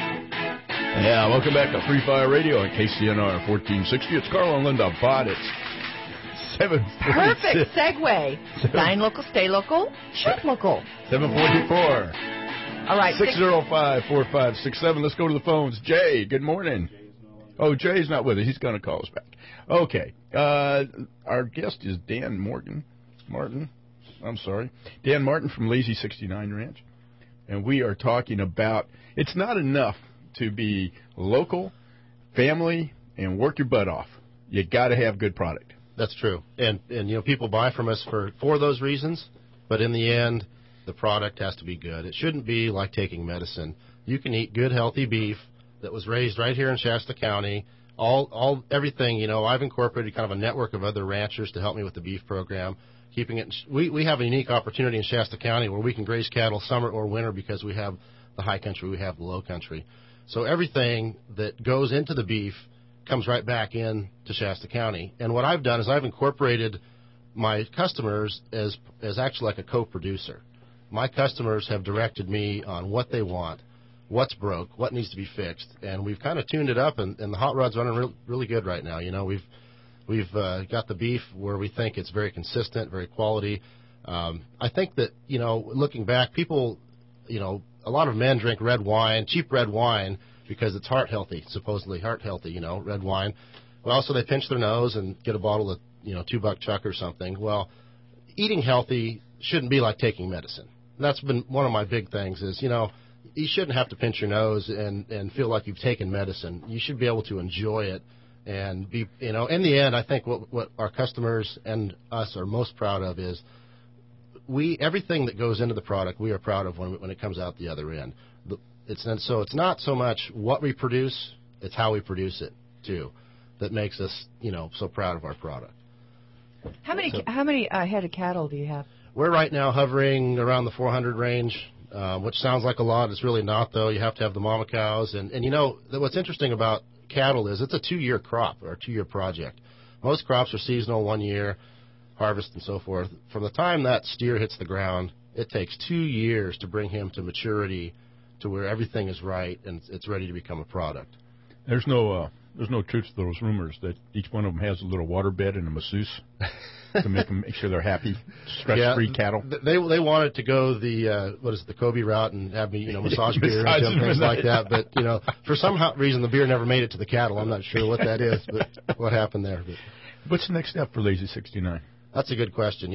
Yeah, welcome back to Free Fire Radio on KCNR 1460. It's Carl and Linda Bott. It's 7:46. Perfect segue. Dine local, stay local, shop local. 7:44. All right. 605-4567. Let's go to the phones. Jay, good morning. Oh, Jay's not with us. He's going to call us back. Okay. Our guest is Dan Martin from Lazy 69 Ranch. And we are talking about it's not enough to be local, family, and work your butt off. You got to have good product. That's true. And you know, people buy from us for those reasons, but in the end, the product has to be good. It shouldn't be like taking medicine. You can eat good, healthy beef that was raised right here in Shasta County. Everything, you know, I've incorporated kind of a network of other ranchers to help me with the beef program. Keeping it, we have a unique opportunity in Shasta County where we can graze cattle summer or winter because we have the high country, we have the low country. So everything that goes into the beef comes right back in to Shasta County. And what I've done is I've incorporated my customers as actually like a co-producer. My customers have directed me on what they want, what's broke, what needs to be fixed, and we've kind of tuned it up, and the hot rod's running really good right now. You know, we've got the beef where we think it's very consistent, very quality. I think that, looking back, people, a lot of men drink red wine, cheap red wine, because it's heart healthy, supposedly heart healthy, red wine. Well, so they pinch their nose and get a bottle of, $2 Chuck or something. Well, eating healthy shouldn't be like taking medicine. And that's been one of my big things is, you shouldn't have to pinch your nose and feel like you've taken medicine. You should be able to enjoy it and be, in the end, I think what our customers and us are most proud of is everything that goes into the product we are proud of when it comes out the other end. So it's not so much what we produce, it's how we produce it, too, that makes us, so proud of our product. How many head of cattle do you have? We're right now hovering around the 400 range, which sounds like a lot. It's really not, though. You have to have the mama cows. And what's interesting about cattle is it's a 2-year crop or a 2-year project. Most crops are seasonal, 1 year, harvest and so forth. From the time that steer hits the ground, it takes 2 years to bring him to maturity to where everything is right and it's ready to become a product. There's no truth to those rumors that each one of them has a little water bed and a masseuse to make sure they're happy, stress-free cattle. They wanted to go the Kobe route and have me, massage beer and things like that. But, for some reason the beer never made it to the cattle. I'm not sure what that is, but what happened there. But what's the next step for Lazy 69? That's a good question.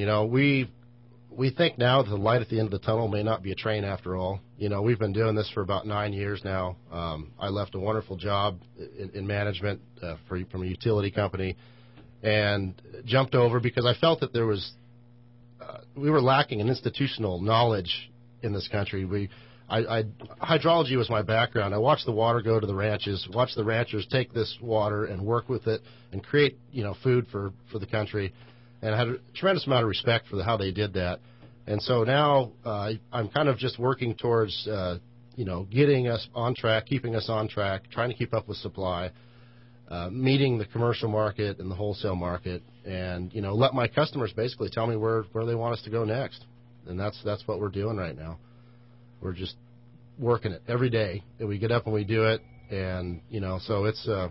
We think now that the light at the end of the tunnel may not be a train after all. We've been doing this for about 9 years now. I left a wonderful job in management from a utility company and jumped over because I felt that we were lacking in institutional knowledge in this country. Hydrology was my background. I watched the water go to the ranches, watched the ranchers take this water and work with it and create, food for the country. And I had a tremendous amount of respect for how they did that. And so now I'm kind of just working towards, getting us on track, keeping us on track, trying to keep up with supply, meeting the commercial market and the wholesale market, and, let my customers basically tell me where they want us to go next. And that's what we're doing right now. We're just working it every day. And we get up and we do it. And, so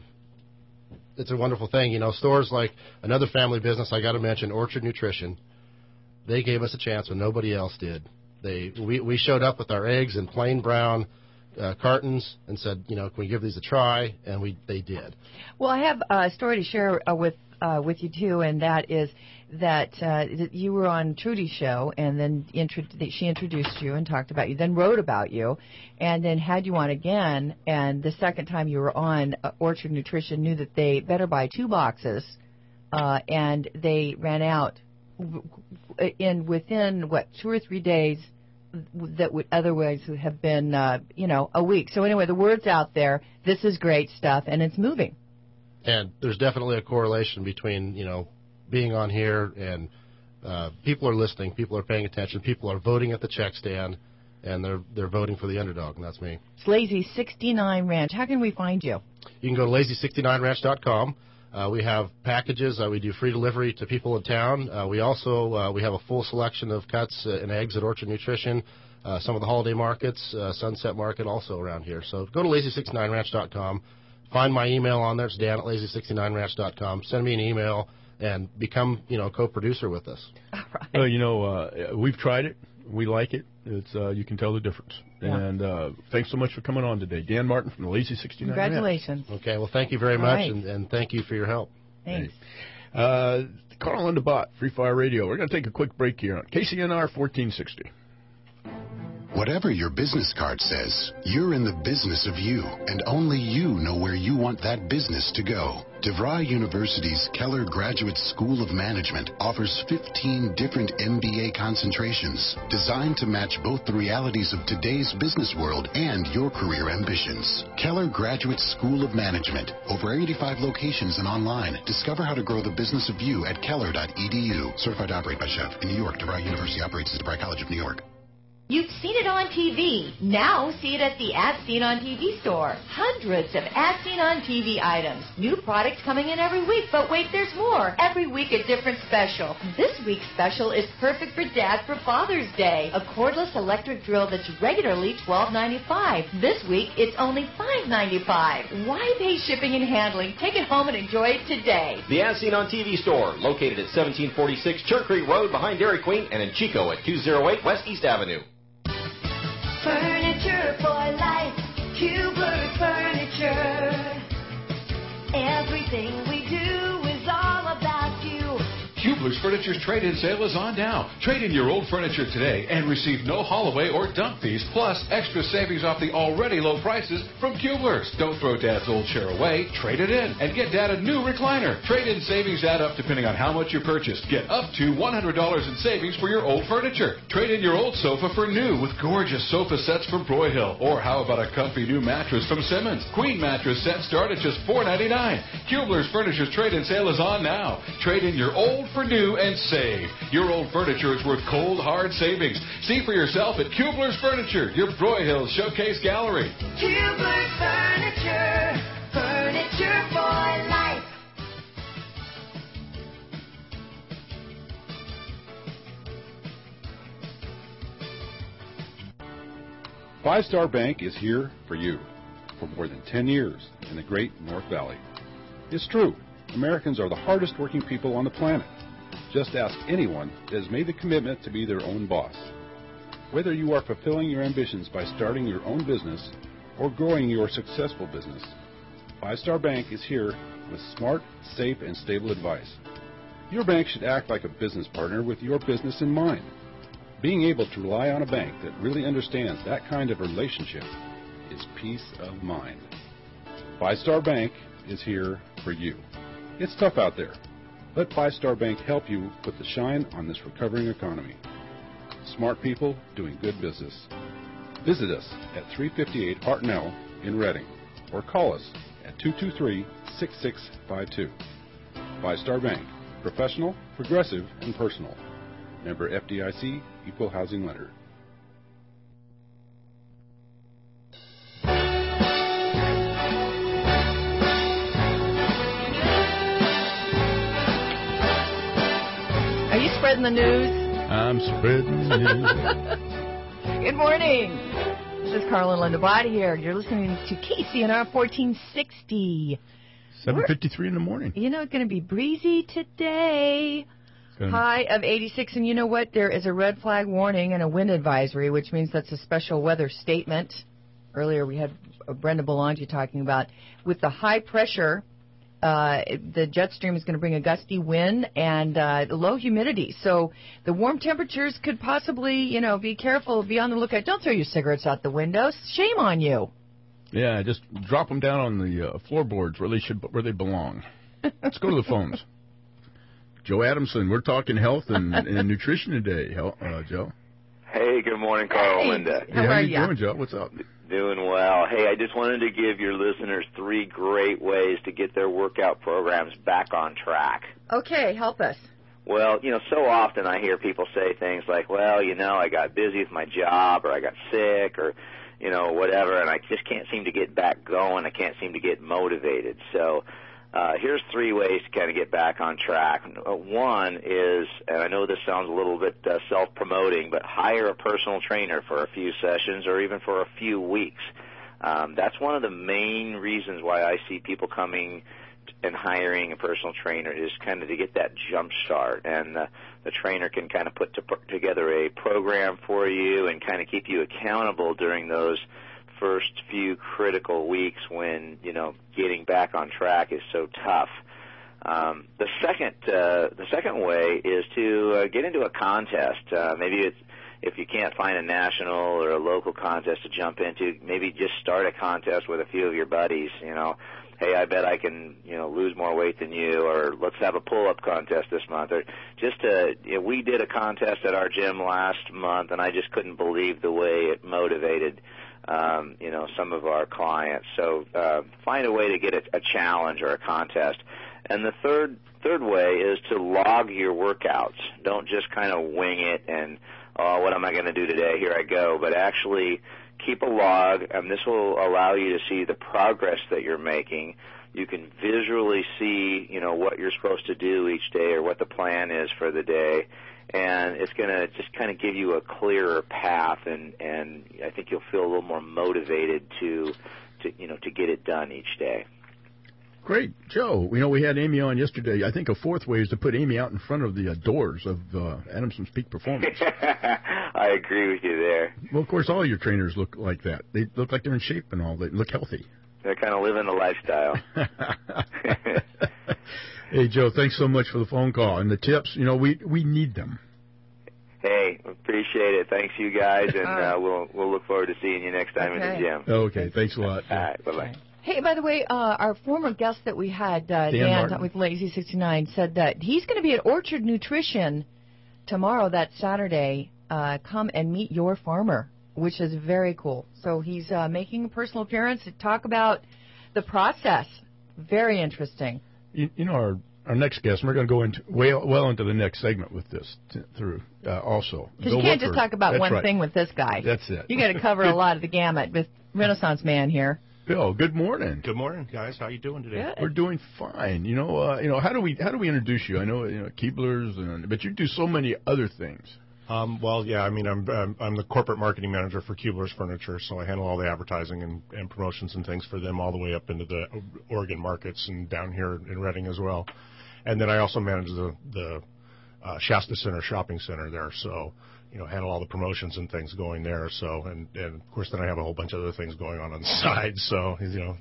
it's a wonderful thing. Stores like another family business I got to mention, Orchard Nutrition, they gave us a chance when nobody else did. We showed up with our eggs in plain brown cartons and said, can we give these a try? And they did. Well, I have a story to share with you, too, and that is that you were on Trudy's show, and then she introduced you and talked about you, then wrote about you, and then had you on again. And the second time you were on, Orchard Nutrition knew that they better buy 2 boxes, and they ran out within 2 or 3 days that would otherwise have been, a week. So anyway, the word's out there. This is great stuff, and it's moving. And there's definitely a correlation between, being on here and people are listening, people are paying attention, people are voting at the check stand, and they're voting for the underdog, and that's me. It's Lazy 69 Ranch. How can we find you? You can go to lazy69ranch.com. We have packages. We do free delivery to people in town. We also we have a full selection of cuts and eggs at Orchard Nutrition. Some of the holiday markets, Sunset Market also around here. So go to lazy69ranch.com. Find my email on there. It's Dan at lazy69ranch.com. Send me an email and become, co-producer with us. All right. Well, we've tried it. We like it. It's you can tell the difference. Yeah. And thanks so much for coming on today. Dan Martin from the Lazy 69 Congratulations. Ranch. Okay, well, thank you very much, and thank you for your help. Thanks. Carl and the Bot, Free Fire Radio. We're going to take a quick break here on KCNR 1460. Whatever your business card says, you're in the business of you, and only you know where you want that business to go. DeVry University's Keller Graduate School of Management offers 15 different MBA concentrations designed to match both the realities of today's business world and your career ambitions. Keller Graduate School of Management, over 85 locations and online. Discover how to grow the business of you at keller.edu. Certified to operate by Chef. In New York, DeVry University operates as DeVry College of New York. You've seen it on TV. Now see it at the As Seen on TV store. Hundreds of As Seen on TV items. New products coming in every week, but wait, there's more. Every week a different special. This week's special is perfect for Dad for Father's Day. A cordless electric drill that's regularly $12.95. This week it's only $5.95. Why pay shipping and handling? Take it home and enjoy it today. The As Seen on TV store, located at 1746 Church Creek Road behind Dairy Queen and in Chico at 208 West East Avenue. Furniture for life, Kubler Furniture. Everything we do is all about you. Kubler's Furniture's trade-in sale is on now. Trade in your old furniture today and receive no haul-away or dump fees, plus extra savings off the already low prices from Kubler's. Don't throw Dad's old chair away. Trade it in and get Dad a new recliner. Trade-in savings add up depending on how much you purchased. Get up to $100 in savings for your old furniture. Trade in your old sofa for new with gorgeous sofa sets from Broyhill. Or how about a comfy new mattress from Simmons? Queen mattress sets start at just $4.99. Kubler's Furniture's trade-in sale is on now. Trade in your old for new and save. Your old furniture is worth cold, hard savings. See for yourself at Kubler's Furniture, your Broyhill Showcase Gallery. Kubler Furniture. Furniture for life. Five Star Bank is here for you for more than 10 years in the great North Valley. It's true. Americans are the hardest working people on the planet. Just ask anyone that has made the commitment to be their own boss. Whether you are fulfilling your ambitions by starting your own business or growing your successful business, Five Star Bank is here with smart, safe, and stable advice. Your bank should act like a business partner with your business in mind. Being able to rely on a bank that really understands that kind of relationship is peace of mind. Five Star Bank is here for you. It's tough out there. Let Five Star Bank help you put the shine on this recovering economy. Smart people doing good business. Visit us at 358 Hartnell in Reading or call us at 223-6652. Five Star Bank. Professional, progressive, and personal. Member FDIC, Equal Housing Lender. Are you spreading the news? I'm spreading the news. Good morning. This is Carla Linda Bott here. You're listening to KCNR 1460. 7:53 in the morning. You know, it's going to be breezy today. High of 86, and you know what? There is a red flag warning and a wind advisory, which means that's a special weather statement. Earlier we had Brenda Belangi talking about with the high pressure, the jet stream is going to bring a gusty wind and low humidity. So the warm temperatures could possibly, be careful, be on the lookout. Don't throw your cigarettes out the window. Shame on you. Yeah, just drop them down on the floorboards where they belong. Let's go to the phones. Joe Adamson, we're talking health and nutrition today, Joe. Hey, good morning, Carl and Linda. How are you doing, Joe? What's up? Doing well. Hey, I just wanted to give your listeners 3 great ways to get their workout programs back on track. Okay, help us. Well, so often I hear people say things like, well, I got busy with my job or I got sick or, whatever, and I just can't seem to get back going. I can't seem to get motivated. So here's 3 ways to kind of get back on track. One is, and I know this sounds a little bit self-promoting, but hire a personal trainer for a few sessions or even for a few weeks. That's one of the main reasons why I see people coming and hiring a personal trainer is kind of to get that jump start. And the trainer can kind of put together a program for you and kind of keep you accountable during those first few critical weeks when getting back on track is so tough. The second way is to get into a contest. Maybe if you can't find a national or a local contest to jump into, maybe just start a contest with a few of your buddies. Hey, I bet I can lose more weight than you, or let's have a pull-up contest this month, or just we did a contest at our gym last month, and I just couldn't believe the way it motivated some of our clients. So find a way to get a challenge or a contest. And the third way is to log your workouts. Don't just kind of wing it and, oh, what am I going to do today? Here I go. But actually keep a log, and this will allow you to see the progress that you're making. You can visually see, what you're supposed to do each day or what the plan is for the day. And it's going to just kind of give you a clearer path, and I think you'll feel a little more motivated to get it done each day. Great. Joe, we had Amy on yesterday. I think a fourth way is to put Amy out in front of the doors of Adamson's Peak Performance. I agree with you there. Well, of course, all your trainers look like that. They look like they're in shape and all. They look healthy. They're kind of living the lifestyle. Hey, Joe, thanks so much for the phone call. And the tips, we need them. Hey, appreciate it. Thanks, you guys, and we'll look forward to seeing you next time in the gym. Okay, thanks a lot. All right, bye-bye. Hey, by the way, our former guest that we had, Dan with Lazy69, said that he's going to be at Orchard Nutrition tomorrow, that Saturday. Come and meet your farmer, which is very cool. So he's making a personal appearance to talk about the process. Very interesting. Our next guest, we're going to go into well into the next segment with this also. Because you can't just talk about one thing with this guy. That's it. You got to cover a lot of the gamut with Renaissance Man here. Bill, good morning. Good morning, guys. How you doing today? Good. We're doing fine. How do we introduce you? I know, Keebler's, but you do so many other things. Well, yeah. I mean, I'm the corporate marketing manager for Keebler's Furniture, so I handle all the advertising and promotions and things for them all the way up into the Oregon markets and down here in Redding as well. And then I also manage the Shasta Center shopping center there, so handle all the promotions and things going there. So and of course then I have a whole bunch of other things going on the side. So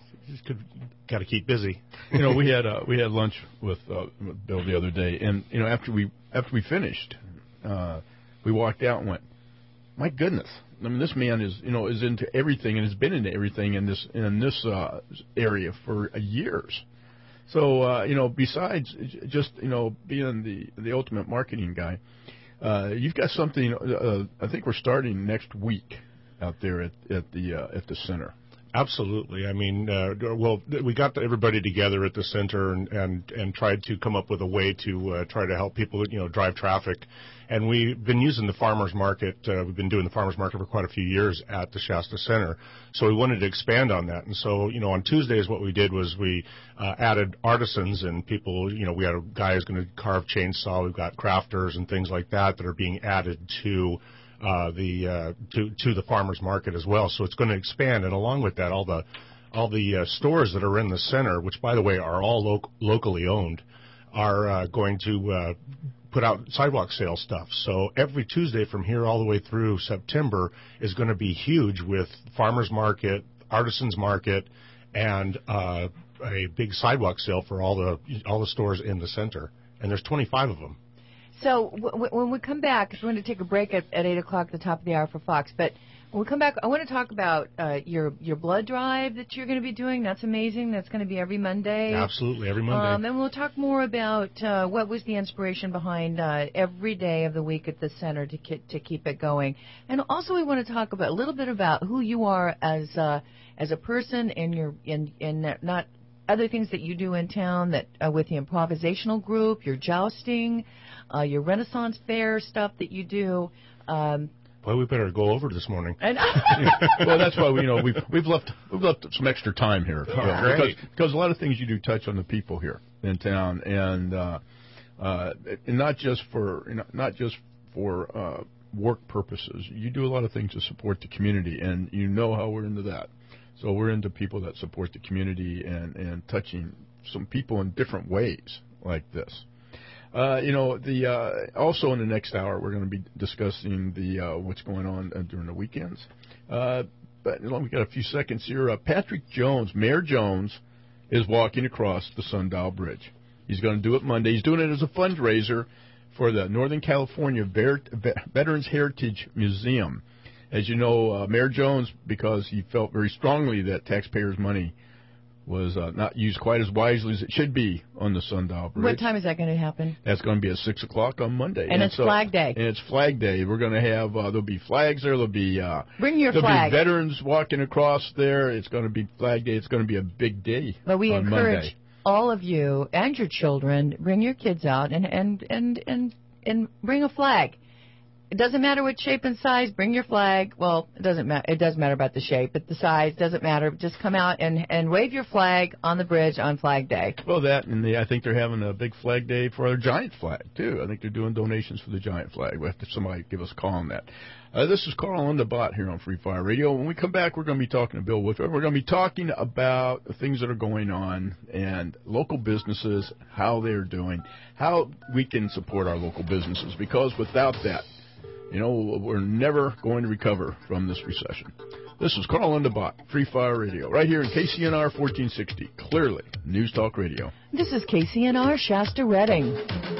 got to keep busy. We had lunch with Bill the other day, and after we finished. We walked out and went, my goodness. I mean, this man is into everything and has been into everything in this area for years. So, besides just, being the ultimate marketing guy, you've got something, I think we're starting next week out there at the center. Absolutely. I mean, we got everybody together at the center and tried to come up with a way to try to help people, drive traffic. And we've been using the farmers market. We've been doing the farmers market for quite a few years at the Shasta Center. So we wanted to expand on that. And so, on Tuesdays, what we did was we added artisans and people. We had a guy who's going to carve chainsaw. We've got crafters and things like that are being added to the farmers market as well. So it's going to expand, and along with that, all the stores that are in the center, which by the way are all locally owned, are going to put out sidewalk sale stuff. So every Tuesday from here all the way through September is going to be huge with farmers market, artisans market, and a big sidewalk sale for all the stores in the center. And there's 25 of them. So when we come back, because we're going to take a break at 8 o'clock at the top of the hour for Fox, but when we come back, I want to talk about your blood drive that you're going to be doing. That's amazing. That's going to be every Monday. Absolutely, every Monday. And we'll talk more about what was the inspiration behind every day of the week at the center to keep it going. And also we want to talk about a little bit about who you are as a person and not other things that you do in town that with the improvisational group, your jousting, your Renaissance Fair stuff that you do. Well, we better go over this morning. Well, that's why we've left some extra time here because a lot of things you do touch on the people here in town, and not just for work purposes. You do a lot of things to support the community, and you know how we're into that. So we're into people that support the community and touching some people in different ways like this. Also in the next hour, we're going to be discussing what's going on during the weekends. But we got a few seconds here. Patrick Jones, Mayor Jones, is walking across the Sundial Bridge. He's going to do it Monday. He's doing it as a fundraiser for the Northern California Veterans Heritage Museum. As you know, Mayor Jones, because he felt very strongly that taxpayers' money was not used quite as wisely as it should be on the Sundial Bridge. What time is that going to happen? That's going to be at 6 o'clock on Monday. And it's Flag Day. And it's Flag Day. We're going to have, there'll be flags there. There'll be, bring your there'll flag. Be veterans walking across there. It's going to be Flag Day. It's going to be a big day. But we on encourage Monday. all of you and your children bring your kids out and bring a flag. It doesn't matter what shape and size. Bring your flag. Well, it doesn't matter. It does matter about the shape, but the size doesn't matter. Just come out and wave your flag on the bridge on Flag Day. Well, that, and I think they're having a big Flag Day for a giant flag, too. I think they're doing donations for the giant flag. We'll have to somebody give us a call on that. This is Carl on the Bot here on Free Fire Radio. When we come back, we're going to be talking to Bill Woodford. We're going to be talking about the things that are going on and local businesses, how they're doing, how we can support our local businesses, because without that, we're never going to recover from this recession. This is Carl on the Bot, Free Fire Radio, right here in KCNR 1460, clearly News Talk Radio. This is KCNR Shasta Redding.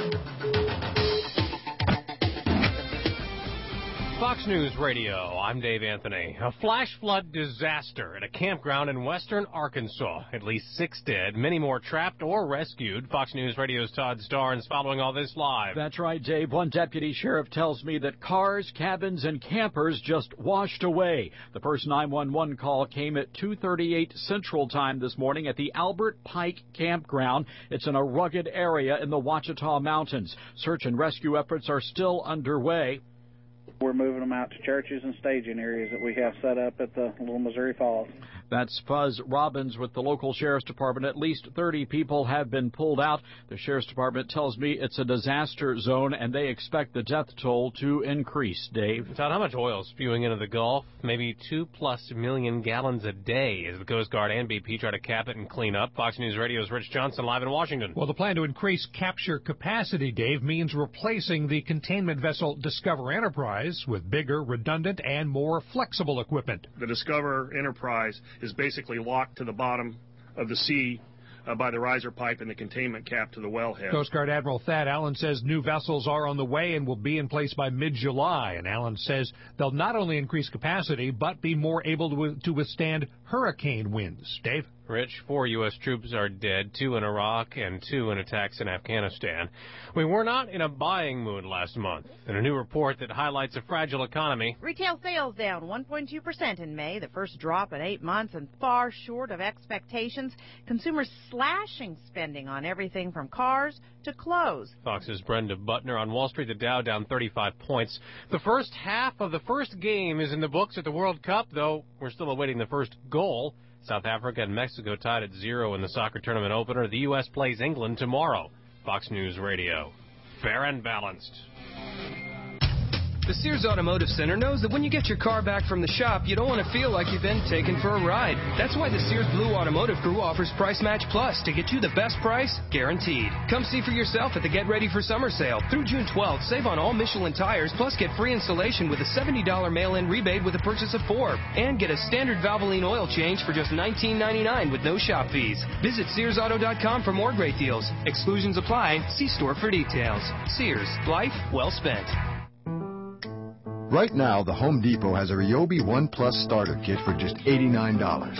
Fox News Radio, I'm Dave Anthony. A flash flood disaster at a campground in western Arkansas. At least 6 dead, many more trapped or rescued. Fox News Radio's Todd Starnes following all this live. That's right, Dave. One deputy sheriff tells me that cars, cabins, and campers just washed away. The first 911 call came at 2:38 Central Time this morning at the Albert Pike Campground. It's in a rugged area in the Ouachita Mountains. Search and rescue efforts are still underway. We're moving them out to churches and staging areas that we have set up at the Little Missouri Falls. That's Fuzz Robbins with the local sheriff's department. At least 30 people have been pulled out. The sheriff's department tells me it's a disaster zone, and they expect the death toll to increase. Dave? Todd, how much oil is spewing into the Gulf? Maybe 2+ million gallons a day as the Coast Guard and BP try to cap it and clean up. Fox News Radio's Rich Johnson live in Washington. Well, the plan to increase capture capacity, Dave, means replacing the containment vessel Discover Enterprise with bigger, redundant, and more flexible equipment. The Discover Enterprise is basically locked to the bottom of the sea by the riser pipe and the containment cap to the wellhead. Coast Guard Admiral Thad Allen says new vessels are on the way and will be in place by mid-July. And Allen says they'll not only increase capacity, but be more able to withstand hurricane winds. Dave? Rich, 4 U.S. troops are dead, 2 in Iraq and 2 in attacks in Afghanistan. We were not in a buying mood last month. In a new report that highlights a fragile economy, retail sales down 1.2% in May, the first drop in 8 months and far short of expectations. Consumers slashing spending on everything from cars to clothes. Fox's Brenda Butner on Wall Street. The Dow down 35 points. The first half of the first game is in the books at the World Cup, though we're still awaiting the first goal. South Africa and Mexico tied at 0 in the soccer tournament opener. The U.S. plays England tomorrow. Fox News Radio. Fair and balanced. The Sears Automotive Center knows that when you get your car back from the shop, you don't want to feel like you've been taken for a ride. That's why the Sears Blue Automotive Crew offers Price Match Plus to get you the best price, guaranteed. Come see for yourself at the Get Ready for Summer sale. Through June 12th, save on all Michelin tires, plus get free installation with a $70 mail-in rebate with a purchase of 4. And get a standard Valvoline oil change for just $19.99 with no shop fees. Visit SearsAuto.com for more great deals. Exclusions apply. See store for details. Sears. Life well spent. Right now, the Home Depot has a Ryobi One Plus starter kit for just $89.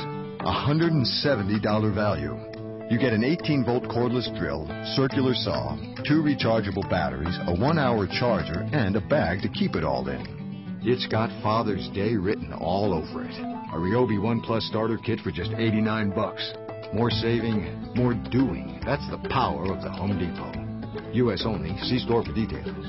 $170 value. You get an 18-volt cordless drill, circular saw, 2 rechargeable batteries, a 1-hour charger, and a bag to keep it all in. It's got Father's Day written all over it. A Ryobi One Plus starter kit for just $89. More saving, more doing. That's the power of the Home Depot. U.S. only. See store for details.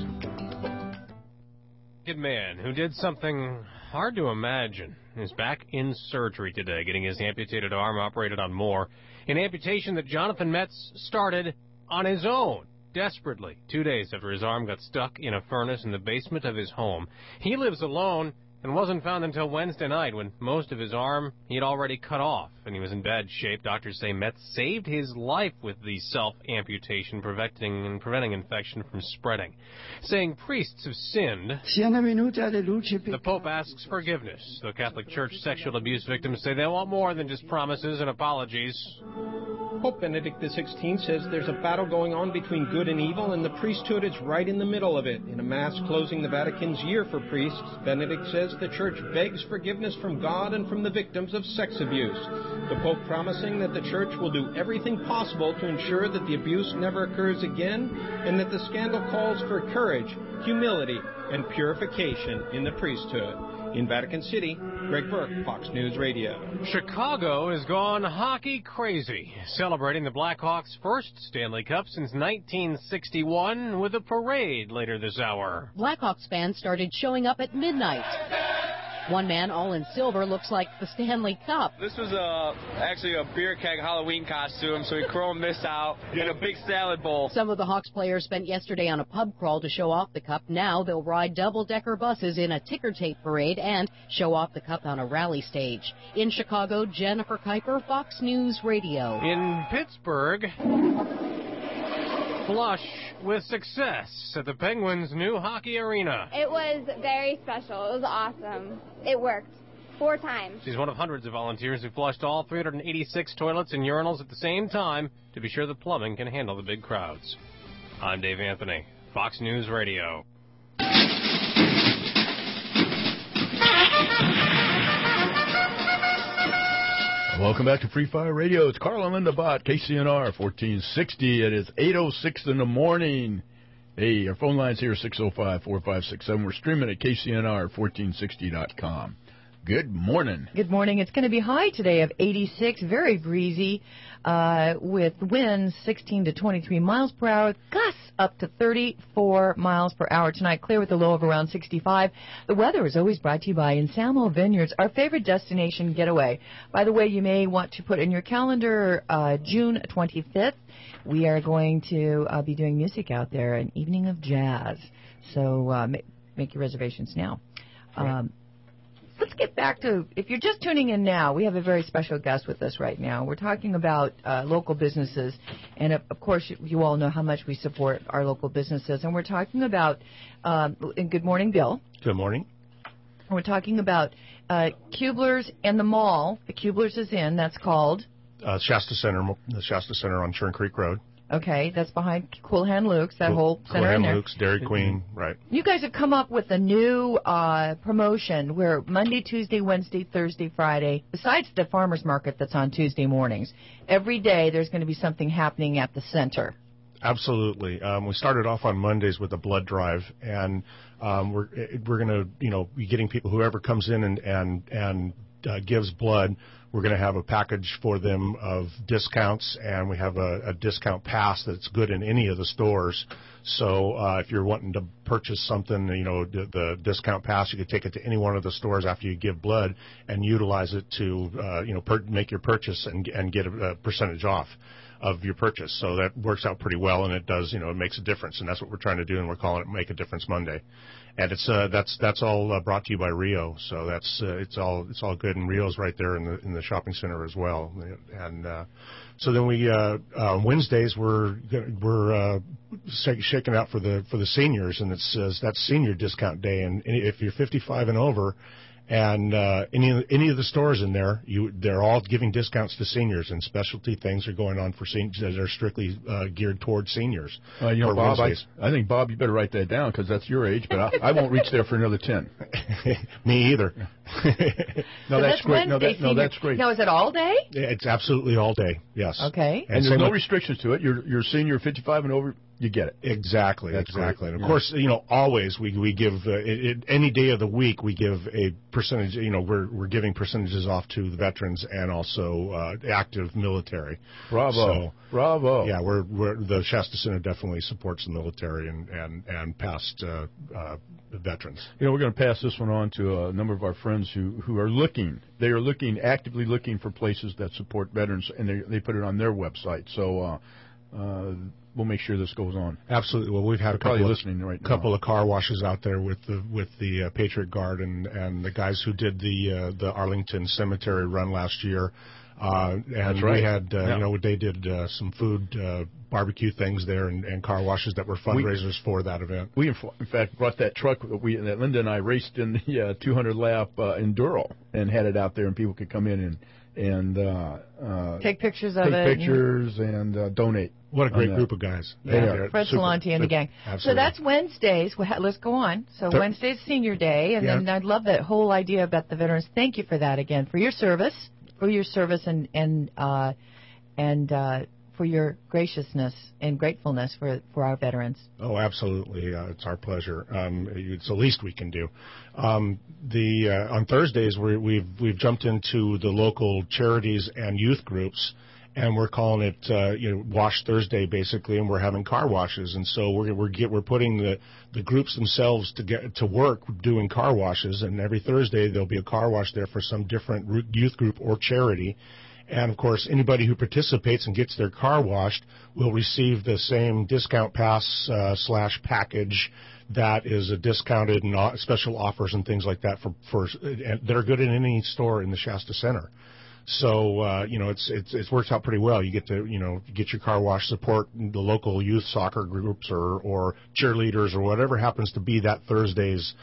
Man who did something hard to imagine is back in surgery today, getting his amputated arm operated on more. An amputation that Jonathan Metz started on his own, desperately, 2 days after his arm got stuck in a furnace in the basement of his home. He lives alone and wasn't found until Wednesday night, when most of his arm he had already cut off, and he was in bad shape. Doctors say Metz saved his life with the self-amputation, preventing infection from spreading. Saying priests have sinned, the Pope asks forgiveness. The Catholic Church sexual abuse victims say they want more than just promises and apologies. Pope Benedict XVI says there's a battle going on between good and evil, and the priesthood is right in the middle of it. In a mass closing the Vatican's year for priests, Benedict says the Church begs forgiveness from God and from the victims of sex abuse. The Pope promising that the Church will do everything possible to ensure that the abuse never occurs again, and that the scandal calls for courage, humility, and purification in the priesthood. In Vatican City, Greg Burke, Fox News Radio. Chicago has gone hockey crazy, celebrating the Blackhawks' first Stanley Cup since 1961 with a parade later this hour. Blackhawks fans started showing up at midnight. One man, all in silver, looks like the Stanley Cup. This was actually a beer keg Halloween costume, so we chromed this out in a big salad bowl. Some of the Hawks players spent yesterday on a pub crawl to show off the cup. Now they'll ride double-decker buses in a ticker tape parade and show off the cup on a rally stage. In Chicago, Jennifer Kuiper, Fox News Radio. In Pittsburgh, flush with success at the Penguins' new hockey arena. It was very special. It was awesome. It worked 4 times. She's one of hundreds of volunteers who flushed all 386 toilets and urinals at the same time to be sure the plumbing can handle the big crowds. I'm Dave Anthony, Fox News Radio. Welcome back to Free Fire Radio. It's Carl and Linda Bott, KCNR 1460. It is 8:06 in the morning. Hey, our phone line's here, 605-4567. We're streaming at KCNR1460.com. Good morning. Good morning. It's going to be high today of 86, very breezy, with winds 16 to 23 miles per hour, gusts up to 34 miles per hour tonight, clear with a low of around 65. The weather is always brought to you by Ensammo Vineyards, our favorite destination getaway. By the way, you may want to put in your calendar June 25th. We are going to be doing music out there, an evening of jazz. So make your reservations now. Let's get back to, if you're just tuning in now, we have a very special guest with us right now. We're talking about local businesses, and of course, you all know how much we support our local businesses. And we're talking about, and good morning, Bill. Good morning. We're talking about Kubler's and the mall. The Kubler's is in, that's called? Shasta Center, the Shasta Center on Churn Creek Road. Okay, that's behind Cool Hand Luke's, that whole center Cool in Hand there. Luke's, Dairy Queen, right. You guys have come up with a new promotion where Monday, Tuesday, Wednesday, Thursday, Friday, besides the farmers market that's on Tuesday mornings, every day there's going to be something happening at the center. Absolutely. We started off on Mondays with a blood drive, and we're going to be getting people, whoever comes in and gives blood. We're going to have a package for them of discounts, and we have a discount pass that's good in any of the stores. So if you're wanting to purchase something, the discount pass, you could take it to any one of the stores after you give blood and utilize it to, make your purchase and get a percentage off of your purchase. So that works out pretty well, and it does, it makes a difference, and that's what we're trying to do, and we're calling it Make a Difference Monday. And it's that's all brought to you by Rio. So that's it's all good, and Rio's right there in the shopping center as well. And so then we Wednesdays we're shaking out for the seniors, and it says that's senior discount day, and if you're 55 and over. And any of the stores in there, they're all giving discounts to seniors, and specialty things are going on for seniors that are strictly geared towards seniors. Bob, I think, Bob, you better write that down because that's your age, but I won't reach there for another 10. Me either. No, that's great. No, that's great. Now, is it all day? It's absolutely all day, yes. Okay. And there's no restrictions to it. You're senior, 55 and over, you get it. Exactly. That's exactly. Great. And of course, always we give any day of the week we give a percentage. We're giving percentages off to the veterans and also active military. Bravo. Bravo. Yeah, the Shasta Center definitely supports the military and past veterans. We're going to pass this one on to a number of our friends who are looking. They are actively looking for places that support veterans, and they put it on their website. So. We'll make sure this goes on. Absolutely. Well, we've had a couple of car washes out there with the Patriot Guard and the guys who did the Arlington Cemetery run last year. And That's right. We had they did some food barbecue things there and car washes that were fundraisers for that event. We in fact brought that truck that Linda and I raced in the 200 lap Enduro and had it out there, and people could come in and take pictures of it. And donate. What a great group of guys. Yeah, Fred Salanti and the gang. Absolutely. So that's Wednesdays. Let's go on. So Wednesday's Senior Day, and then I'd love that whole idea about the veterans. Thank you for that again, for your service, and for your graciousness and gratefulness for our veterans. Oh, absolutely. It's our pleasure. It's the least we can do. On Thursdays, we've jumped into the local charities and youth groups, and we're calling it Wash Thursday, basically, and we're having car washes. And so we're putting the groups themselves to work doing car washes, and every Thursday there'll be a car wash there for some different youth group or charity. And, of course, anybody who participates and gets their car washed will receive the same discount pass / package that is discounted and special offers and things like that that are good in any store in the Shasta Center. So, it's worked out pretty well. You get to, get your car wash, support the local youth soccer groups or cheerleaders or whatever happens to be that Thursday's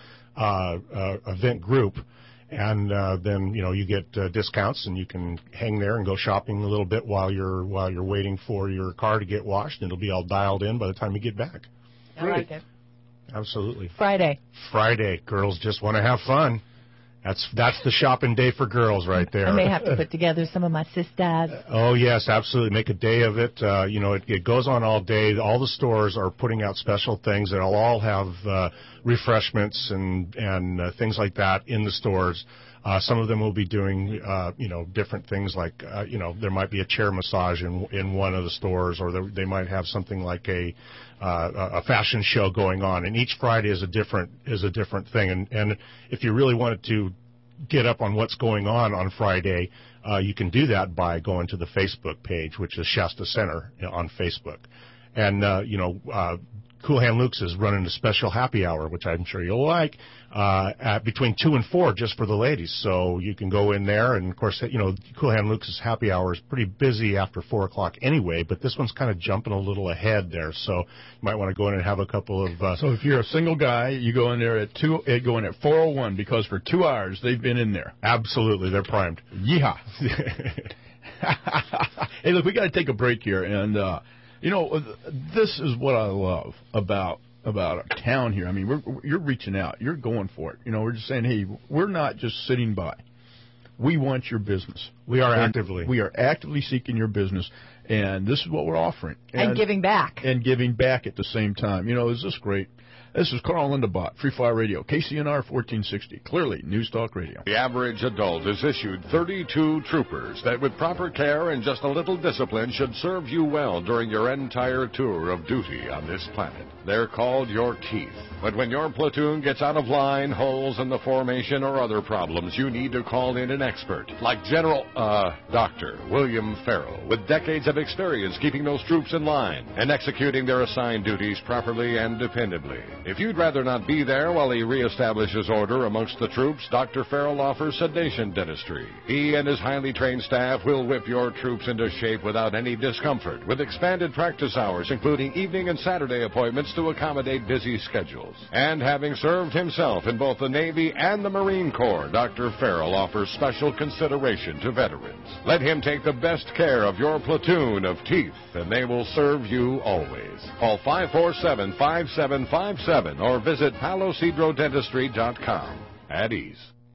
event group. And then you get discounts, and you can hang there and go shopping a little bit while you're waiting for your car to get washed, and it'll be all dialed in by the time you get back. I like it. Absolutely. Friday. Girls just want to have fun. That's the shopping day for girls right there. I may have to put together some of my sisters. Oh, yes, absolutely. Make a day of it. It goes on all day. All the stores are putting out special things. They'll all have refreshments and things like that in the stores. Some of them will be doing, different things like, there might be a chair massage in one of the stores, or they might have something like a fashion show going on. And each Friday is a different thing. And if you really wanted to get up on what's going on Friday, you can do that by going to the Facebook page, which is Shasta Center on Facebook. And, Cool Hand Luke's is running a special happy hour, which I'm sure you'll like, at between 2 and 4 just for the ladies. So you can go in there, and, of course, Cool Hand Luke's happy hour is pretty busy after 4 o'clock anyway, but this one's kind of jumping a little ahead there. So you might want to go in and have a couple of... So if you're a single guy, you go in there at 4:01, because for 2 hours they've been in there. Absolutely. They're primed. Yeehaw. Hey, look, we got to take a break here, and... this is what I love about our town here. I mean, you're reaching out. You're going for it. We're just saying, hey, we're not just sitting by. We want your business. We are actively. We are actively seeking your business, and this is what we're offering. And giving back. And giving back at the same time. Is this great? This is Carl Lindenbach, Free Fire Radio, KCNR 1460, clearly News Talk Radio. The average adult is issued 32 troopers that with proper care and just a little discipline should serve you well during your entire tour of duty on this planet. They're called your teeth. But when your platoon gets out of line, holes in the formation, or other problems, you need to call in an expert, like Dr. William Farrell, with decades of experience keeping those troops in line and executing their assigned duties properly and dependably. If you'd rather not be there while he reestablishes order amongst the troops, Dr. Farrell offers sedation dentistry. He and his highly trained staff will whip your troops into shape without any discomfort, with expanded practice hours, including evening and Saturday appointments to accommodate busy schedules. And having served himself in both the Navy and the Marine Corps, Dr. Farrell offers special consideration to veterans. Let him take the best care of your platoon of teeth, and they will serve you always. Call 547-5757 or visit palocedrodentistry.com. At ease.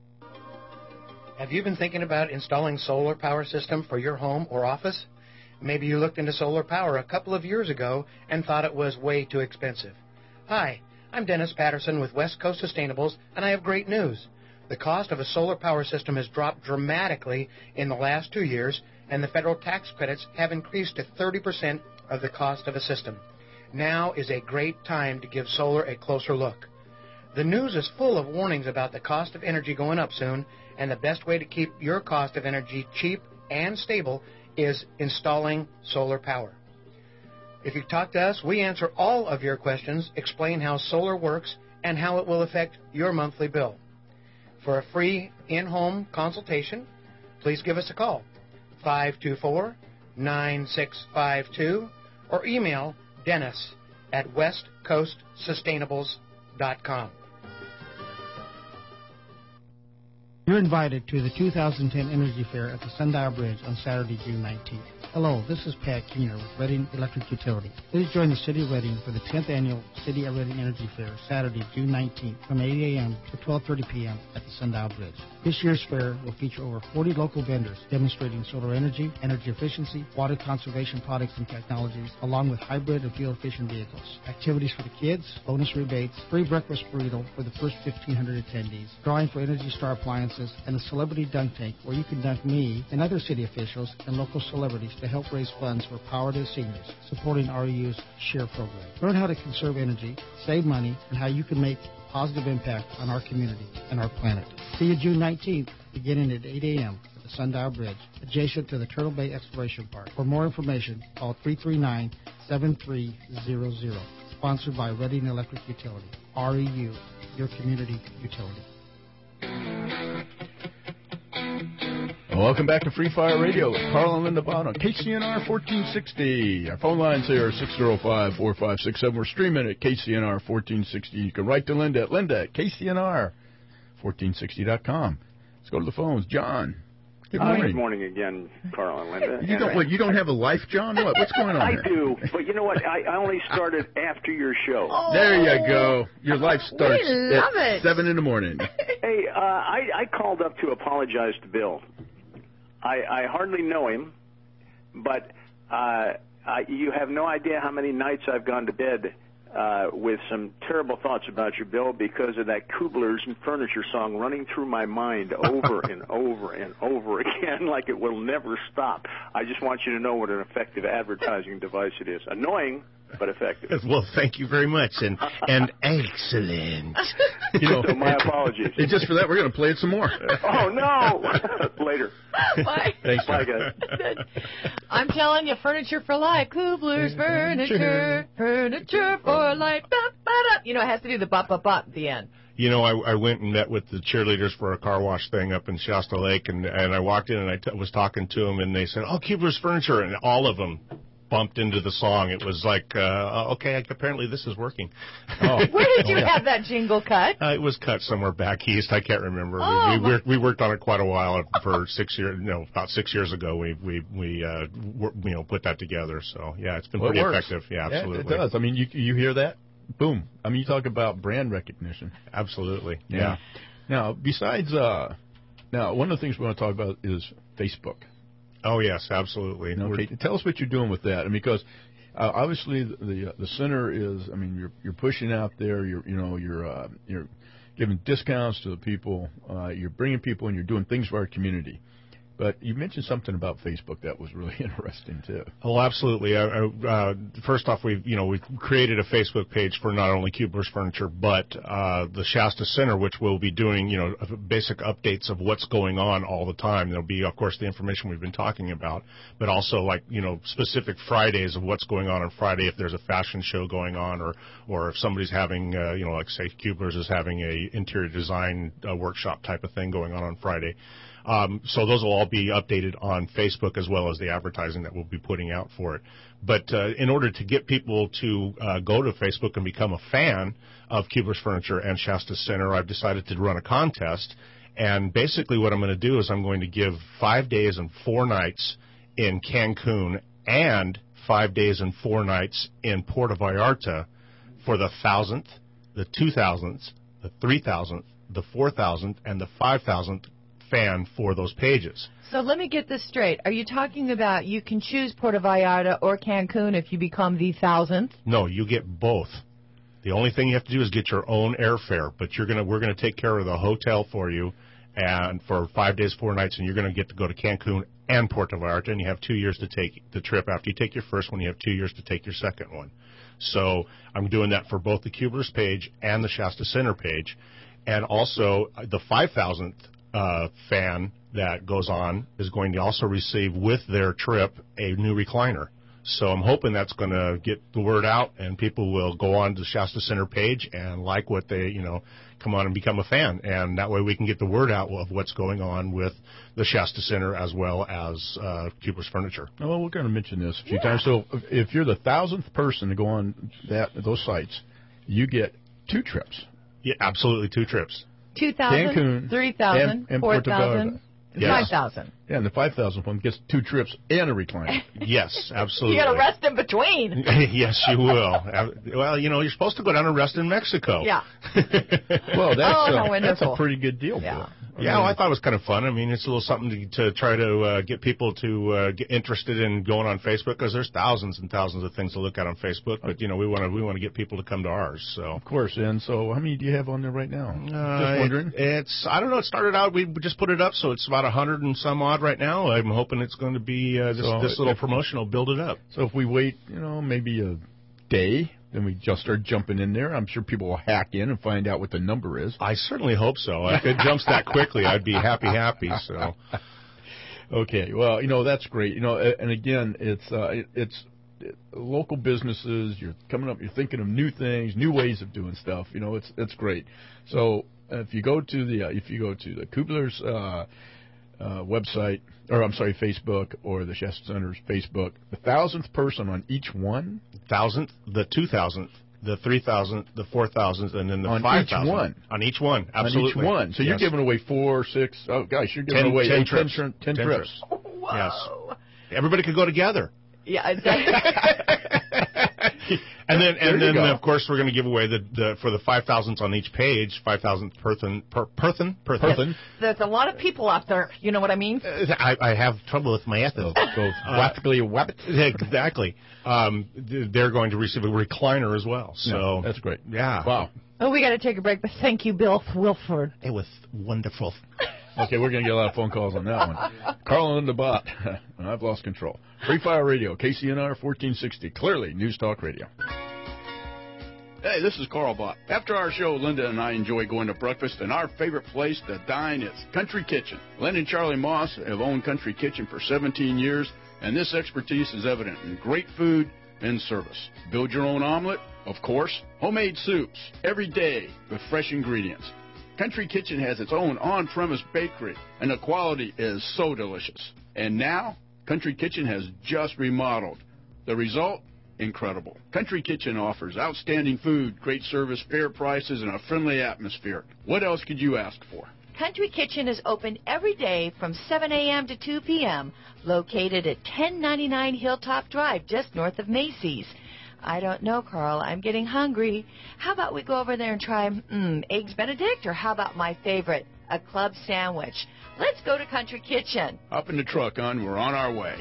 Have you been thinking about installing solar power system for your home or office? Maybe you looked into solar power a couple of years ago and thought it was way too expensive. Hi, I'm Dennis Patterson with West Coast Sustainables, and I have great news. The cost of a solar power system has dropped dramatically in the last 2 years, and the federal tax credits have increased to 30% of the cost of a system. Now is a great time to give solar a closer look. The news is full of warnings about the cost of energy going up soon, and the best way to keep your cost of energy cheap and stable is installing solar power. If you talk to us, we answer all of your questions, explain how solar works, and how it will affect your monthly bill. For a free in-home consultation, please give us a call, 524-9652, or email Dennis at westcoastsustainables.com. You're invited to the 2010 Energy Fair at the Sundial Bridge on Saturday, June 19th. Hello, this is Pat Keener with Reading Electric Utility. Please join the City of Reading for the 10th Annual City of Reading Energy Fair, Saturday, June 19th, from 8 a.m. to 12:30 p.m. at the Sundial Bridge. This year's fair will feature over 40 local vendors demonstrating solar energy, energy efficiency, water conservation products and technologies, along with hybrid and fuel-efficient vehicles. Activities for the kids, bonus rebates, free breakfast burrito for the first 1,500 attendees, drawing for Energy Star appliances, and a celebrity dunk tank where you can dunk me and other city officials and local celebrities to help raise funds for Power to Seniors, supporting REU's SHARE program. Learn how to conserve energy, save money, and how you can make a positive impact on our community and our planet. See you June 19th, beginning at 8 a.m. at the Sundial Bridge, adjacent to the Turtle Bay Exploration Park. For more information, call 339-7300. Sponsored by Reading Electric Utility. REU, your community utility. Welcome back to Free Fire Radio with Carl and Linda Bott on KCNR 1460. Our phone lines here are 605-4567. We're streaming at KCNR 1460. You can write to Linda at linda@KCNR1460.com. Let's go to the phones. John. Good morning. Good morning again, Carl and Linda. You don't have a life, John? What's going on I here? do, but you know what? I only started after your show. Oh. There you go. Your life starts at 7 in the morning. Hey, I called up to apologize to Bill. I hardly know him, but you have no idea how many nights I've gone to bed with some terrible thoughts about you, Bill, because of that Kubler's Furniture song running through my mind over and over and over again like it will never stop. I just want you to know what an effective advertising device it is. Annoying, but effective. Well, thank you very much, and excellent. So my apologies. And just for that, we're going to play it some more. Oh, no! Later. Bye. Thanks, bye, guys. I'm telling you, furniture for life. Kubler's Furniture for life. It has to do the bop at the end. I went and met with the cheerleaders for a car wash thing up in Shasta Lake, and I walked in and I was talking to them, and they said, "Oh, Kubler's Furniture," and all of them bumped into the song. It was like, okay, apparently this is working. Oh. Where did you have that jingle cut? It was cut somewhere back east. I can't remember. Oh, we worked on it quite a while for 6 years. About 6 years ago, we put that together. So yeah, it's been pretty effective. Yeah, absolutely. Yeah, it does. I mean, you hear that? Boom. I mean, you talk about brand recognition. Absolutely. Yeah. Now, besides, one of the things we want to talk about is Facebook. Oh yes, absolutely. Okay, tell us what you're doing with that, and because obviously the center is, I mean, you're pushing out there, you're giving discounts to the people, you're bringing people, and you're doing things for our community. But you mentioned something about Facebook that was really interesting too. Oh, absolutely. First off, we've created a Facebook page for not only Kubler's Furniture, but the Shasta Center, which will be doing basic updates of what's going on all the time. There'll be, of course, the information we've been talking about, but also specific Fridays of what's going on Friday, if there's a fashion show going on, or if somebody's having like say Kubler's is having a interior design workshop type of thing going on Friday. So those will all be updated on Facebook as well as the advertising that we'll be putting out for it. But in order to get people to go to Facebook and become a fan of Kubler's Furniture and Shasta Center, I've decided to run a contest. And basically what I'm going to do is I'm going to give 5 days and 4 nights in Cancun and 5 days and 4 nights in Puerto Vallarta for the 1,000th, the 2,000th, the 3,000th, the 4,000th, and the 5,000th fan for those pages. So let me get this straight. Are you talking about you can choose Puerto Vallarta or Cancun if you become the 1,000th? No, you get both. The only thing you have to do is get your own airfare, but we're going to take care of the hotel for you, and for 5 days, 4 nights, and you're going to get to go to Cancun and Puerto Vallarta, and you have 2 years to take the trip. After you take your first one, you have 2 years to take your second one. So I'm doing that for both the Kubler's page and the Shasta Center page, and also the 5,000th fan that goes on is going to also receive with their trip a new recliner. So I'm hoping that's going to get the word out, and people will go on to the Shasta Center page and like what they, come on and become a fan. And that way we can get the word out of what's going on with the Shasta Center as well as Kubler's Furniture. Well, we're going to mention this a few times. So if you're the 1,000th person to go on those sites, you get 2 trips. Yeah, absolutely 2 trips. 2,000, 3,000, 4,000, 5,000. Yeah, and the 5,000th one gets 2 trips and a recliner. Yes, absolutely. You got to rest in between. Yes, you will. Well, you're supposed to go down and rest in Mexico. Yeah. Well, that's a pretty good deal. Yeah. Yeah, I thought it was kind of fun. I mean, it's a little something to try to get people to get interested in going on Facebook, because there's thousands and thousands of things to look at on Facebook. But we want to get people to come to ours. So of course. And so, how many do you have on there right now? Just wondering. I don't know. It started out, we just put it up, so it's about 100 and some odd right now. I'm hoping it's going to be this little promotion will build it up. So if we wait, maybe a day, then we just start jumping in there. I'm sure people will hack in and find out what the number is. I certainly hope so. If it jumps that quickly, I'd be happy. So, okay, well, that's great. And again, it's local businesses. You're coming up. You're thinking of new things, new ways of doing stuff. It's great. So if you go to the Kubler's website, or I'm sorry, Facebook, or the Shasta Center's Facebook, the 1,000th person on each one, 1,000th, the 2,000th, the 3,000th, the 4,000th, and then the 5,000th. On each one, absolutely. On each one. So you're giving away 4, 6. Oh gosh, you're giving away 10 trips. 10 trips. Whoa. Yes. Everybody could go together. Yeah, exactly. And then of course, we're going to give away for the 5,000s on each page, 5,000th person. There's a lot of people out there. You know what I mean? I have trouble with my ethics. Exactly. They're going to receive a recliner as well. So that's great. Yeah. Wow. Oh, we got to take a break, but thank you, Bill Wilford. It was wonderful. Okay, we're going to get a lot of phone calls on that one. Carl and the Bot. I've lost control. Free Fire Radio, KCNR 1460. Clearly, News Talk Radio. Hey, this is Carl Bott. After our show, Linda and I enjoy going to breakfast, and our favorite place to dine is Country Kitchen. Len and Charlie Moss have owned Country Kitchen for 17 years, and this expertise is evident in great food and service. Build your own omelet, of course. Homemade soups, every day with fresh ingredients. Country Kitchen has its own on-premise bakery, and the quality is so delicious. And now, Country Kitchen has just remodeled. The result? Incredible. Country Kitchen offers outstanding food, great service, fair prices, and a friendly atmosphere. What else could you ask for? Country Kitchen is open every day from 7 a.m. to 2 p.m., located at 1099 Hilltop Drive, just north of Macy's. I don't know, Carl. I'm getting hungry. How about we go over there and try Eggs Benedict, or how about my favorite, a club sandwich? Let's go to Country Kitchen. Up in the truck, hon. We're on our way.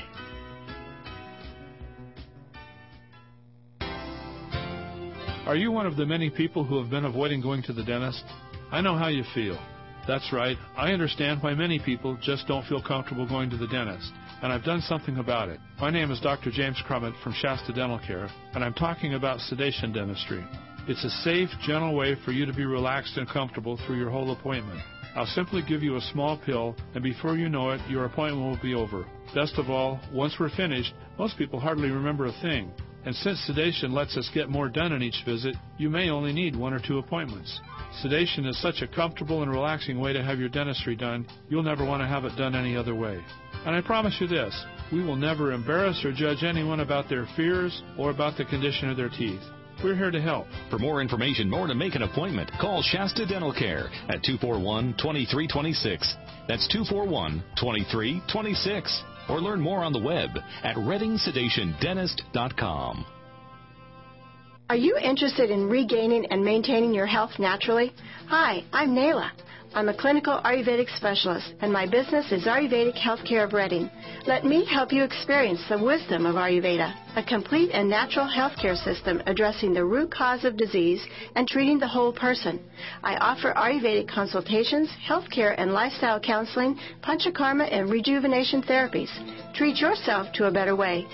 Are you one of the many people who have been avoiding going to the dentist? I know how you feel. That's right. I understand why many people just don't feel comfortable going to the dentist, and I've done something about it. My name is Dr. James Crummett from Shasta Dental Care, and I'm talking about sedation dentistry. It's a safe, gentle way for you to be relaxed and comfortable through your whole appointment. I'll simply give you a small pill, and before you know it, your appointment will be over. Best of all, once we're finished, most people hardly remember a thing. And since sedation lets us get more done in each visit, you may only need 1 or 2 appointments. Sedation is such a comfortable and relaxing way to have your dentistry done, you'll never want to have it done any other way. And I promise you this, we will never embarrass or judge anyone about their fears or about the condition of their teeth. We're here to help. For more information or to make an appointment, call Shasta Dental Care at 241-2326. That's 241-2326. Or learn more on the web at ReddingSedationDentist.com. Are you interested in regaining and maintaining your health naturally? Hi, I'm Naila. I'm a clinical Ayurvedic specialist, and my business is Ayurvedic Healthcare of Redding. Let me help you experience the wisdom of Ayurveda, a complete and natural healthcare system addressing the root cause of disease and treating the whole person. I offer Ayurvedic consultations, healthcare and lifestyle counseling, panchakarma and rejuvenation therapies. Treat yourself to a better way.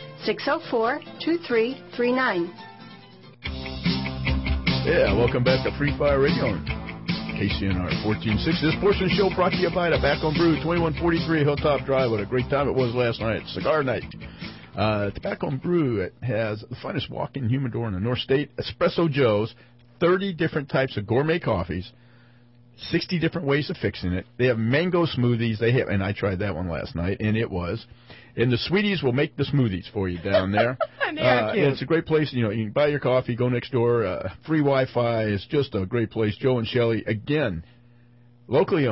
604-2339. Yeah, welcome back to Free Fire Radio. KCNR 1460. This portion of the show brought to you by Tobacco and Brew, 2143 Hilltop Drive. What a great time it was last night. Cigar night. Tobacco and Brew has the finest walk-in humidor in the North State. Espresso Joe's, 30 different types of gourmet coffees, 60 different ways of fixing it. They have mango smoothies. And I tried that one last night, and it was. And the Sweeties will make the smoothies for you down there. And they are cute. It's a great place. You can buy your coffee, go next door. Free Wi-Fi. It's just a great place. Joe and Shelley, again, locally owned,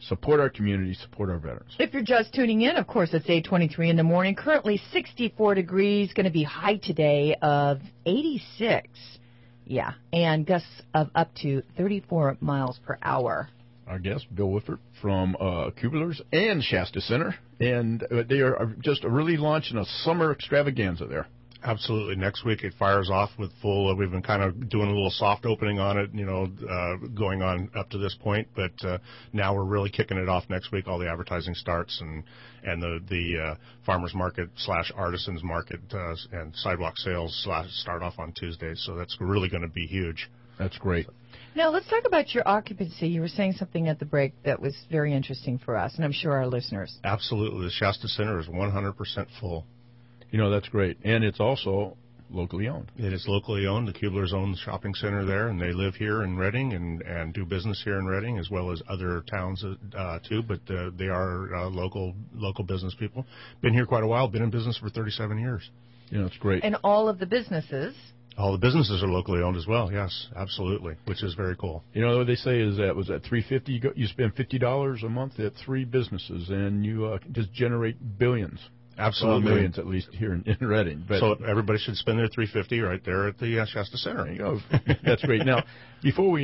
Support our community, support our veterans. If you're just tuning in, of course, it's 8:23 in the morning. Currently 64 degrees, going to be high today of 86. Yeah, and gusts of up to 34 miles per hour. Our guest, Bill Whifford from Kublers and Shasta Center, and they are just really launching a summer extravaganza there. Absolutely. Next week it fires off with full. We've been kind of doing a little soft opening on it, going on up to this point. But now we're really kicking it off next week. All the advertising starts, and the farmers market / artisans market and sidewalk sales start off on Tuesdays. So that's really going to be huge. That's great. Now let's talk about your occupancy. You were saying something at the break that was very interesting for us, and I'm sure our listeners. Absolutely. The Shasta Center is 100% full. That's great. And it's also locally owned. It is locally owned. The Kublers own the shopping center there, and they live here in Reading and do business here in Reading as well as other towns too. But they are local business people. Been here quite a while. Been in business for 37 years. It's great. And all of the businesses. All the businesses are locally owned as well. Yes, absolutely, which is very cool. What they say is that was at $350. You spend $50 a month at 3 businesses, and you just generate billions. Absolutely. Well, millions, at least, here in Reading. But so everybody should spend their $350 right there at the Shasta Center. There you go. That's great. Now, before we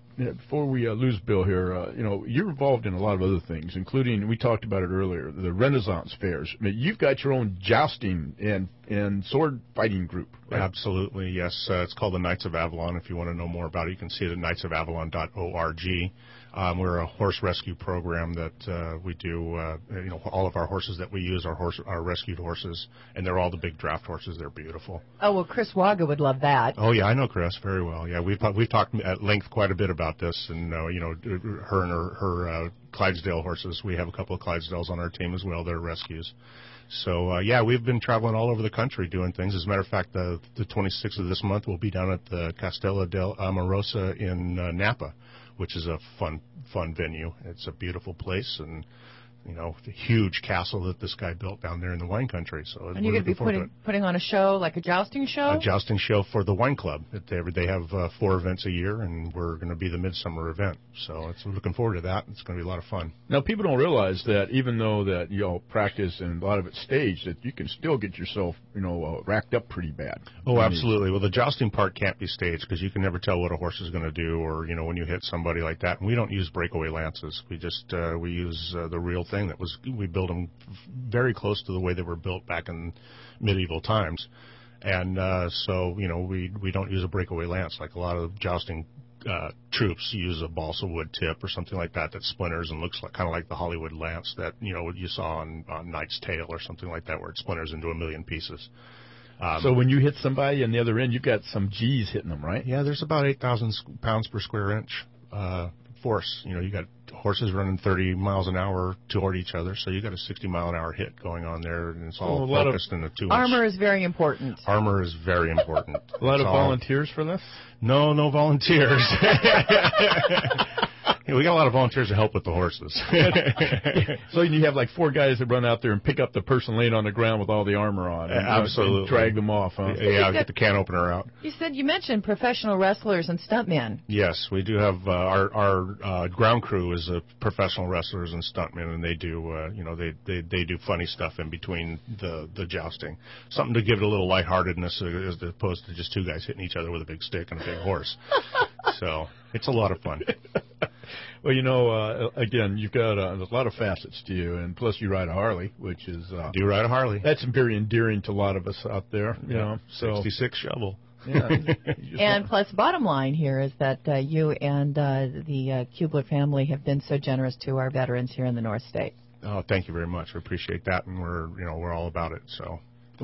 lose Bill here, you're involved in a lot of other things, including, we talked about it earlier, the Renaissance fairs. I mean, you've got your own jousting and sword fighting group, right? Absolutely, yes. It's called the Knights of Avalon. If you want to know more about it, you can see it at knightsofavalon.org. We're a horse rescue program that we do. All of our horses that we use are rescued horses, and they're all the big draft horses. They're beautiful. Oh, well, Chris Waga would love that. Oh, yeah, I know Chris very well. Yeah, we've talked at length quite a bit about this, and her and her Clydesdale horses. We have a couple of Clydesdales on our team as well. They're rescues. So, we've been traveling all over the country doing things. As a matter of fact, the 26th of this month, we'll be down at the Castello del Amorosa in Napa, which is a fun venue. It's a beautiful place, and the huge castle that this guy built down there in the wine country. So and you're going to be putting on a show, like a jousting show? A jousting show for the wine club. They have 4 events a year, and we're going to be the midsummer event. So I'm looking forward to that. It's going to be a lot of fun. Now, people don't realize that even though that practice and a lot of it's staged, that you can still get yourself racked up pretty bad. Oh, absolutely. Well, the jousting part can't be staged because you can never tell what a horse is going to do, or when you hit somebody like that. And we don't use breakaway lances. We just we use the real thing we build them very close to the way they were built back in medieval times, and so we don't use a breakaway lance like a lot of jousting troops use a balsa wood tip or something like that splinters and looks kind of like the Hollywood lance that you saw on Knight's Tale or something like that, where it splinters into a million pieces. So when you hit somebody on the other end, you've got some G's hitting them, right? Yeah, there's about 8,000 pounds per square inch force. You got horses running 30 miles an hour toward each other, so you got a 60-mile-an-hour hit going on there, and it's all focused in the 2-inch. Armor is very important. Armor is very important. A lot of volunteers for this? No volunteers. We got a lot of volunteers to help with the horses. So you have like 4 guys that run out there and pick up the person laying on the ground with all the armor on. And, absolutely. And drag them off, huh? Yeah, get the can opener out. You mentioned professional wrestlers and stuntmen. Yes, we do have our ground crew is professional wrestlers and stuntmen, and they do they do funny stuff in between the jousting. Something to give it a little lightheartedness as opposed to just 2 guys hitting each other with a big stick and a big horse. So it's a lot of fun. Well, again, you've got a lot of facets to you, and plus you ride a Harley, which is... I do ride a Harley. That's very endearing to a lot of us out there, So 66 shovel. Yeah. And plus, bottom line here is that you and the Kubler family have been so generous to our veterans here in the North State. Oh, thank you very much. We appreciate that, and we're all about it. So,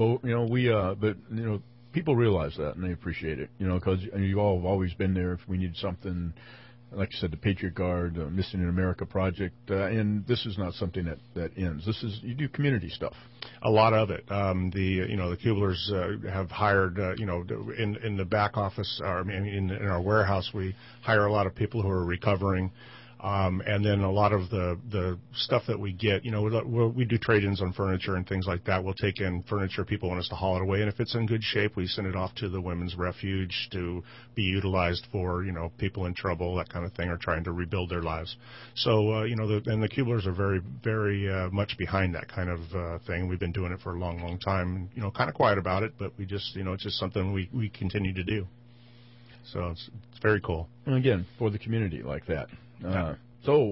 but people realize that, and they appreciate it, because you all have always been there if we need something. Like you said, the Patriot Guard, Missing in America Project, and this is not something that ends. You do community stuff. A lot of it. The Kublers have hired, in the back office, in our warehouse, we hire a lot of people who are recovering And then a lot of the stuff that we get, we do trade-ins on furniture and things like that. We'll take in furniture people want us to haul it away, and if it's in good shape, we send it off to the Women's Refuge to be utilized for, people in trouble, that kind of thing, or trying to rebuild their lives. So, and the Kublers are very, very much behind that kind of thing. We've been doing it for a long, long time, kind of quiet about it, but we just, it's just something we continue to do. So it's very cool. And again, for the community like that. So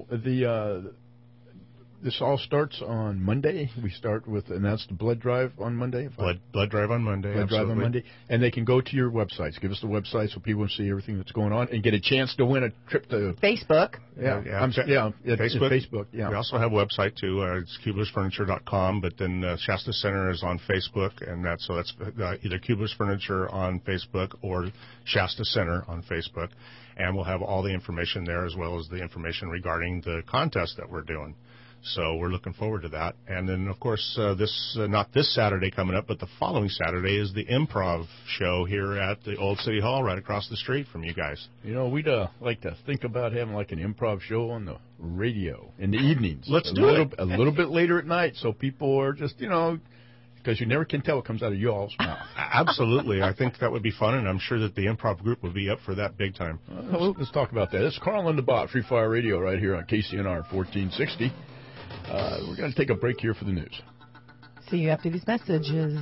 this all starts on Monday. We start with, and that's the blood drive on Monday. Blood drive on Monday. Blood drive on Monday, and they can go to your websites. Give us the website so people can see everything that's going on and get a chance to win a trip to Facebook. Facebook. Yeah. We also have a website too. It's KublersFurniture.com, but then Shasta Center is on Facebook, and that's either Kublers Furniture on Facebook or Shasta Center on Facebook, and we'll have all the information there as well as the information regarding the contest that we're doing. So we're looking forward to that. And then, of course, not this Saturday coming up, but the following Saturday is the improv show here at the Old City Hall right across the street from you guys. We'd like to think about having like an improv show on the radio in the evenings. Let's do it. A little bit later at night so people are just, because you never can tell what comes out of y'all's mouth. Absolutely. I think that would be fun, and I'm sure that the improv group would be up for that big time. Let's talk about that. It's Carl and the Bot, Free Fire Radio right here on KCNR 1460. We're going to take a break here for the news. See you after these messages.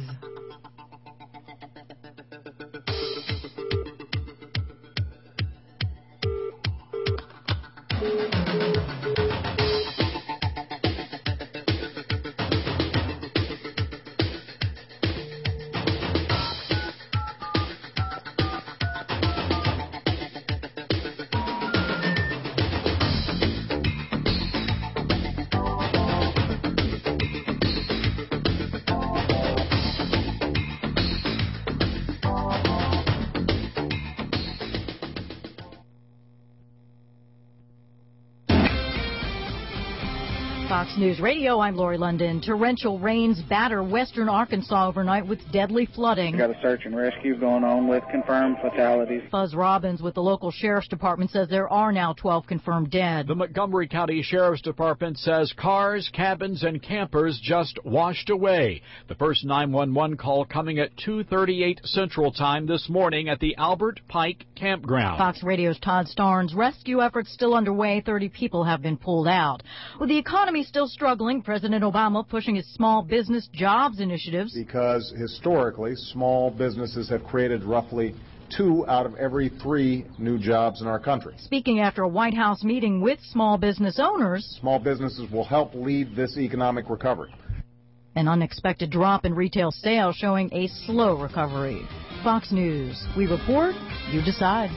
Fox News Radio, I'm Lori London. Torrential rains batter western Arkansas overnight with deadly flooding. We got a search and rescue going on with confirmed fatalities. Fuzz Robbins with the local sheriff's department says there are now 12 confirmed dead. The Montgomery County Sheriff's Department says cars, cabins, and campers just washed away. The first 911 call coming at 2:38 Central Time this morning at the Albert Pike Campground. Fox Radio's Todd Starnes. Rescue efforts still underway. 30 people have been pulled out. With the economy still struggling, President Obama pushing his small business jobs initiatives. Because historically, small businesses have created roughly 2 out of every 3 new jobs in our country. Speaking after a White House meeting with small business owners. Small businesses will help lead this economic recovery. An unexpected drop in retail sales showing a slow recovery. Fox News. We report, you decide.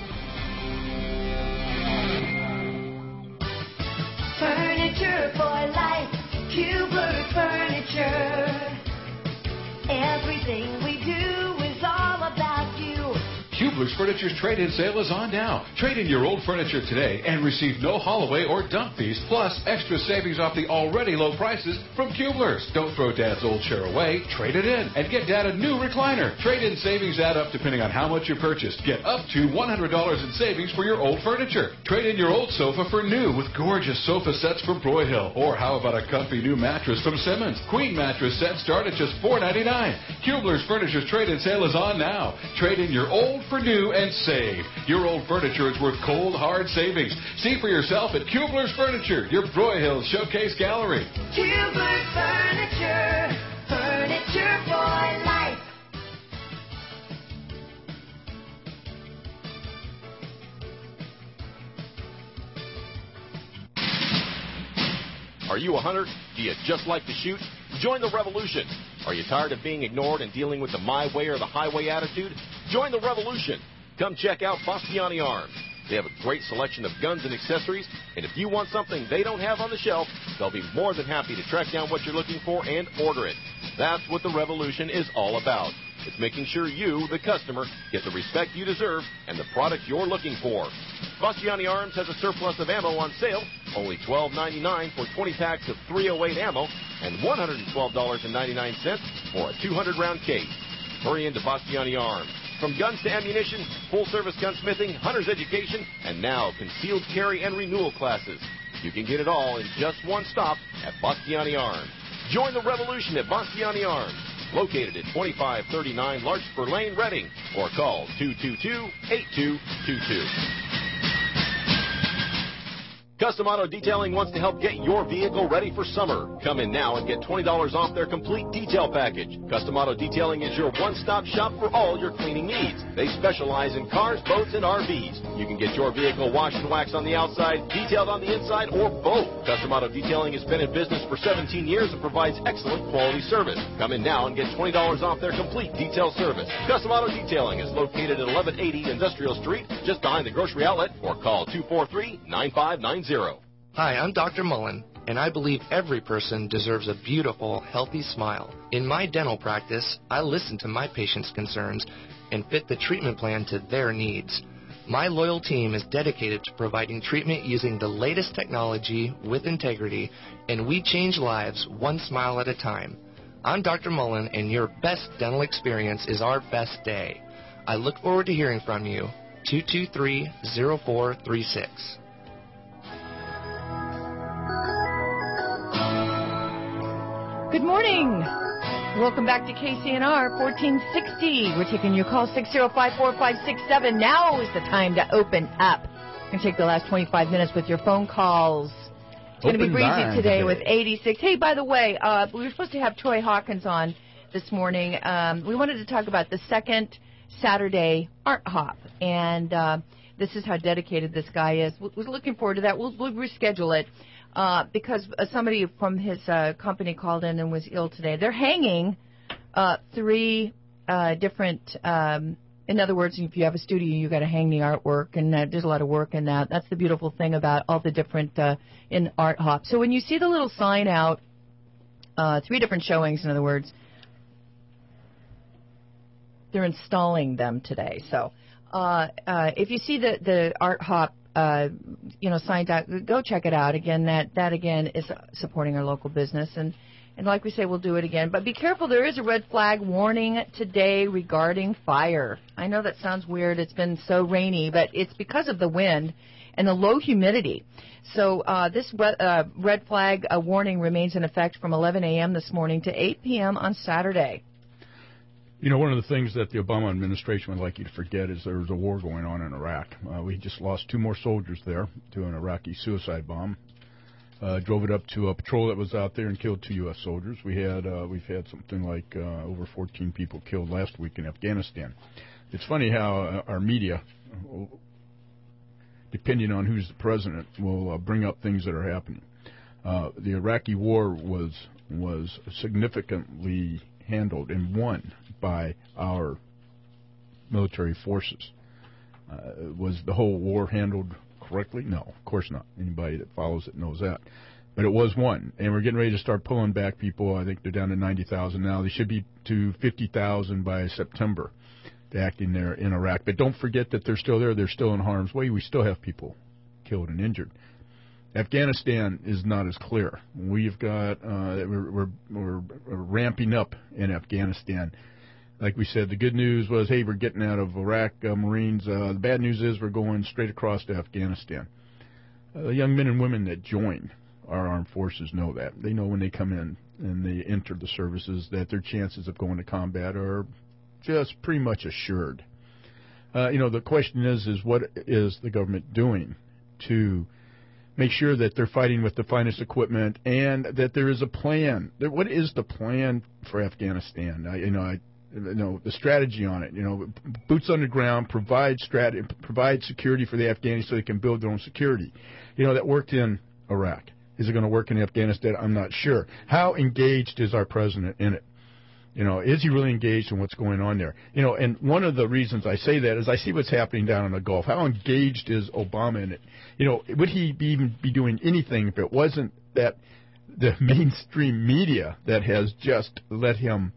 Furniture for life, Kubler Furniture. Everything we do is all about you. Kubler's Furniture's trade-in sale is on now. Trade in your old furniture today and receive no haul away or dump fees, plus extra savings off the already low prices from Kubler's. Don't throw Dad's old chair away. Trade it in and get Dad a new recliner. Trade-in savings add up depending on how much you purchased. Get up to $100 in savings for your old furniture. Trade in your old sofa for new with gorgeous sofa sets from Broyhill. Or how about a comfy new mattress from Simmons? Queen mattress sets start at just $4.99. Kubler's Furniture's trade-in sale is on now. Trade in your old for new and save. Your old furniture is worth cold, hard savings. See for yourself at Kubler's Furniture, your Broyhill Showcase Gallery. Kubler Furniture, furniture for life. Are you a hunter? Do you just like to shoot? Join the revolution. Are you tired of being ignored and dealing with the my way or the highway attitude? Join the revolution. Come check out Bastiani Arms. They have a great selection of guns and accessories, and if you want something they don't have on the shelf, they'll be more than happy to track down what you're looking for and order it. That's what the revolution is all about. It's making sure you, the customer, get the respect you deserve and the product you're looking for. Bastiani Arms has a surplus of ammo on sale, only $12.99 for 20 packs of .308 ammo and $112.99 for a 200-round case. Hurry into Bastiani Arms. from guns to ammunition, full-service gunsmithing, hunter's education, and now concealed carry and renewal classes. You can get it all in just one stop at Bastiani Arms. Join the revolution at Bastiani Arms, located at 2539 Larkspur Lane, Reading, or call 222-8222. Custom Auto Detailing wants to help get your vehicle ready for summer. Come in now and get $20 off their complete detail package. Custom Auto Detailing is your one-stop shop for all your cleaning needs. They specialize in cars, boats, and RVs. You can get your vehicle washed and waxed on the outside, detailed on the inside, or both. Custom Auto Detailing has been in business for 17 years and provides excellent quality service. Come in now and get $20 off their complete detail service. Custom Auto Detailing is located at 1180 Industrial Street, just behind the grocery outlet, or call 243-9590. Hi, I'm Dr. Mullen, and I believe every person deserves a beautiful, healthy smile. In my dental practice, I listen to my patients' concerns and fit the treatment plan to their needs. My loyal team is dedicated to providing treatment using the latest technology with integrity, and we change lives one smile at a time. I'm Dr. Mullen, and your best dental experience is our best day. I look forward to hearing from you. 223-0436. Good morning. Welcome back to KCNR 1460. We're taking your call 605-4567. Now is the time to open up. We're going to take the last 25 minutes with your phone calls. It's going to be breezy today with 86. Hey, by the way, we were supposed to have Troy Hawkins on this morning. We wanted to talk about the second Saturday Art Hop. And this is how dedicated this guy is. We're looking forward to that. We'll reschedule it. Because somebody from his company called in and was ill today. They're hanging 3 different, in other words, if you have a studio, you've got to hang the artwork, and there's a lot of work in that. That's the beautiful thing about all the different in Art Hop. So when you see the little sign out, 3 different showings, in other words, they're installing them today. So if you see the Art Hop signed out, go check it out. Again, that again is supporting our local business, and like we say, we'll do it again. But be careful, there is a red flag warning today regarding fire. I know that sounds weird. It's been so rainy, but it's because of the wind and the low humidity. So this red flag warning remains in effect from 11 a.m. this morning to 8 p.m. on Saturday. You know, one of the things that the Obama administration would like you to forget is there was a war going on in Iraq. We just lost 2 more soldiers there to an Iraqi suicide bomb. Drove it up to a patrol that was out there and killed 2 U.S. soldiers. We've had something like over 14 people killed last week in Afghanistan. It's funny how our media, depending on who's the president, will bring up things that are happening. The Iraqi war was significantly handled and won by our military forces. Was the whole war handled correctly? No, of course not. Anybody that follows it knows that. But it was won, and we're getting ready to start pulling back people. I think they're down to 90,000 now. They should be to 50,000 by September acting there in Iraq. But don't forget that they're still there. They're still in harm's way. We still have people killed and injured. Afghanistan is not as clear. We've got we're ramping up in Afghanistan. Like we said, the good news was, hey, we're getting out of Iraq, Marines. The bad news is we're going straight across to Afghanistan. The young men and women that join our armed forces know that. They know when they come in and they enter the services that their chances of going to combat are just pretty much assured. The question is what is the government doing to make sure that they're fighting with the finest equipment and that there is a plan? What is the plan for Afghanistan? The strategy on it. Boots on the ground, provide security for the Afghanis so they can build their own security. That worked in Iraq. Is it going to work in Afghanistan? I'm not sure. How engaged is our president in it? Is he really engaged in what's going on there? And one of the reasons I say that is I see what's happening down in the Gulf. How engaged is Obama in it? Would he even be doing anything if it wasn't that the mainstream media that has just let him,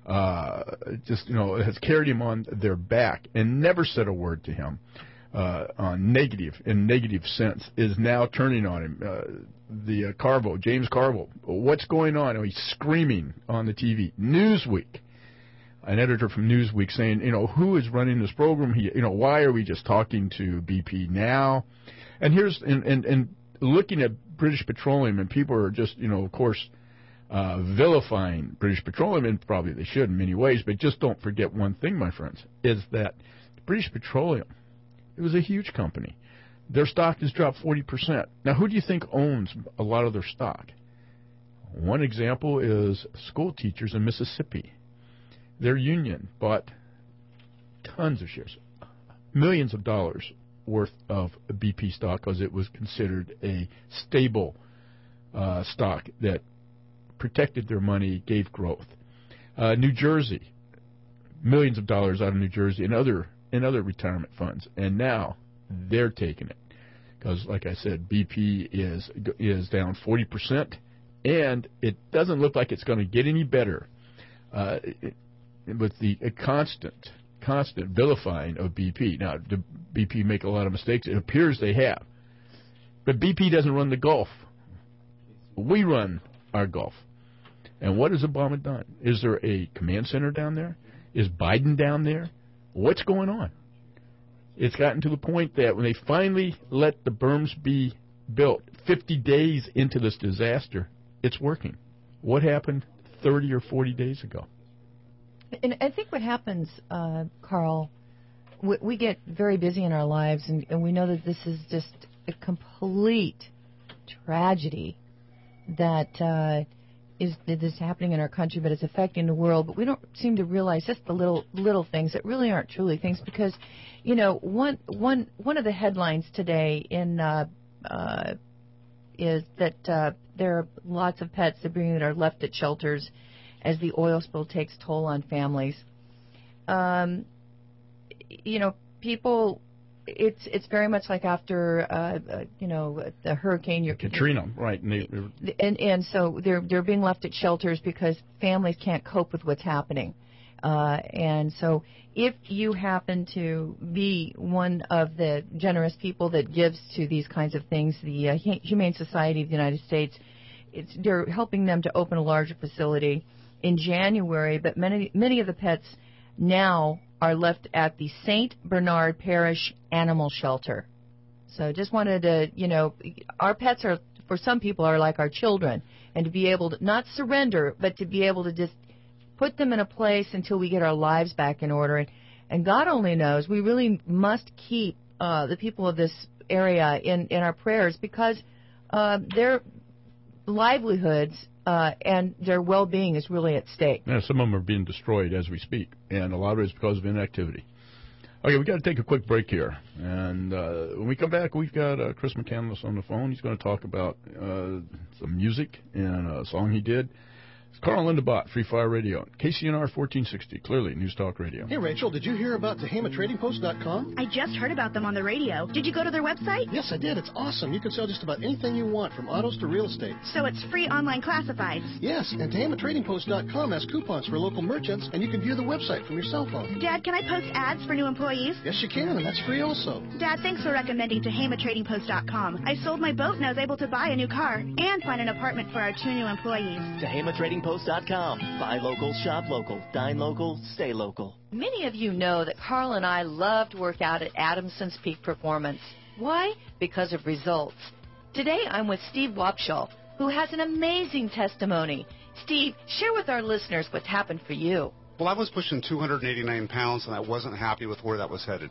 has carried him on their back and never said a word to him in negative sense, is now turning on him. James Carville, what's going on? He's screaming on the TV. Newsweek, an editor from Newsweek saying, who is running this program? Why are we just talking to BP now? And here's and looking at British Petroleum, and people are just, of course, vilifying British Petroleum, and probably they should in many ways, but just don't forget one thing, my friends, is that British Petroleum, it was a huge company. Their stock has dropped 40%. Now, who do you think owns a lot of their stock? One example is school teachers in Mississippi. Their union bought tons of shares, millions of dollars worth of BP stock, because it was considered a stable stock that protected their money, gave growth. New Jersey, millions of dollars out of New Jersey and other retirement funds, and now they're taking it because, like I said, BP is down 40%, and it doesn't look like it's going to get any better with the constant vilifying of BP. Now, did BP make a lot of mistakes? It appears they have. But BP doesn't run the Gulf. We run our Gulf. And what has Obama done? Is there a command center down there? Is Biden down there? What's going on? It's gotten to the point that when they finally let the berms be built 50 days into this disaster, it's working. What happened 30 or 40 days ago? And I think what happens, Carl, we get very busy in our lives, and we know that this is just a complete tragedy that is happening in our country, but it's affecting the world. But we don't seem to realize just the little things that really aren't truly things, because, one of the headlines today is that there are lots of pets that are left at shelters as the oil spill takes toll on families. People, it's very much like after the hurricane, Katrina, right? And so they're being left at shelters because families can't cope with what's happening. And so if you happen to be one of the generous people that gives to these kinds of things, the Humane Society of the United States, they're helping them to open a larger facility in January, but many of the pets now are left at the St. Bernard Parish Animal Shelter. So just wanted to, our pets are, for some people, are like our children, and to be able to not surrender, but to be able to just put them in a place until we get our lives back in order. And God only knows, we really must keep the people of this area in our prayers, because their livelihoods and their well-being is really at stake. Yeah, some of them are being destroyed as we speak, and a lot of it is because of inactivity. Okay, we've got to take a quick break here, and when we come back, we've got Chris McCandless on the phone. He's going to talk about some music and a song he did. It's Carl Lindebott, Free Fire Radio, KCNR 1460, clearly News Talk Radio. Hey, Rachel, did you hear about TehenaTradingPost.com? I just heard about them on the radio. Did you go to their website? Yes, I did. It's awesome. You can sell just about anything you want, from autos to real estate. So it's free online classifieds? Yes, and TehenaTradingPost.com has coupons for local merchants, and you can view the website from your cell phone. Dad, can I post ads for new employees? Yes, you can, and that's free also. Dad, thanks for recommending TehenaTradingPost.com. I sold my boat and I was able to buy a new car and find an apartment for our 2 new employees. TehenaTradingPost.com. Buy local, shop local, dine local, stay local. Many of you know that Carl and I love to work out at Adamson's Peak Performance. Why? Because of results. Today I'm with Steve Wapshall, who has an amazing testimony. Steve, share with our listeners what's happened for you. Well, I was pushing 289 pounds, and I wasn't happy with where that was headed.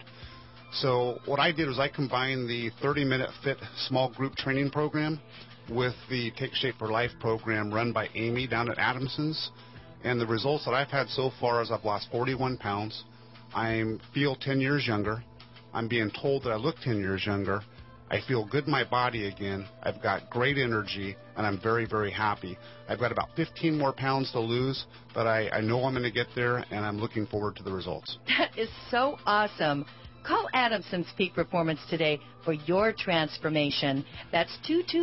So what I did was I combined the 30-minute fit small group training program with the Take Shape for Life program run by Amy down at Adamson's. And the results that I've had so far is I've lost 41 pounds. I feel 10 years younger. I'm being told that I look 10 years younger. I feel good in my body again. I've got great energy, and I'm very, very happy. I've got about 15 more pounds to lose, but I know I'm going to get there, and I'm looking forward to the results. That is so awesome. Call Adamson's Peak Performance today for your transformation. That's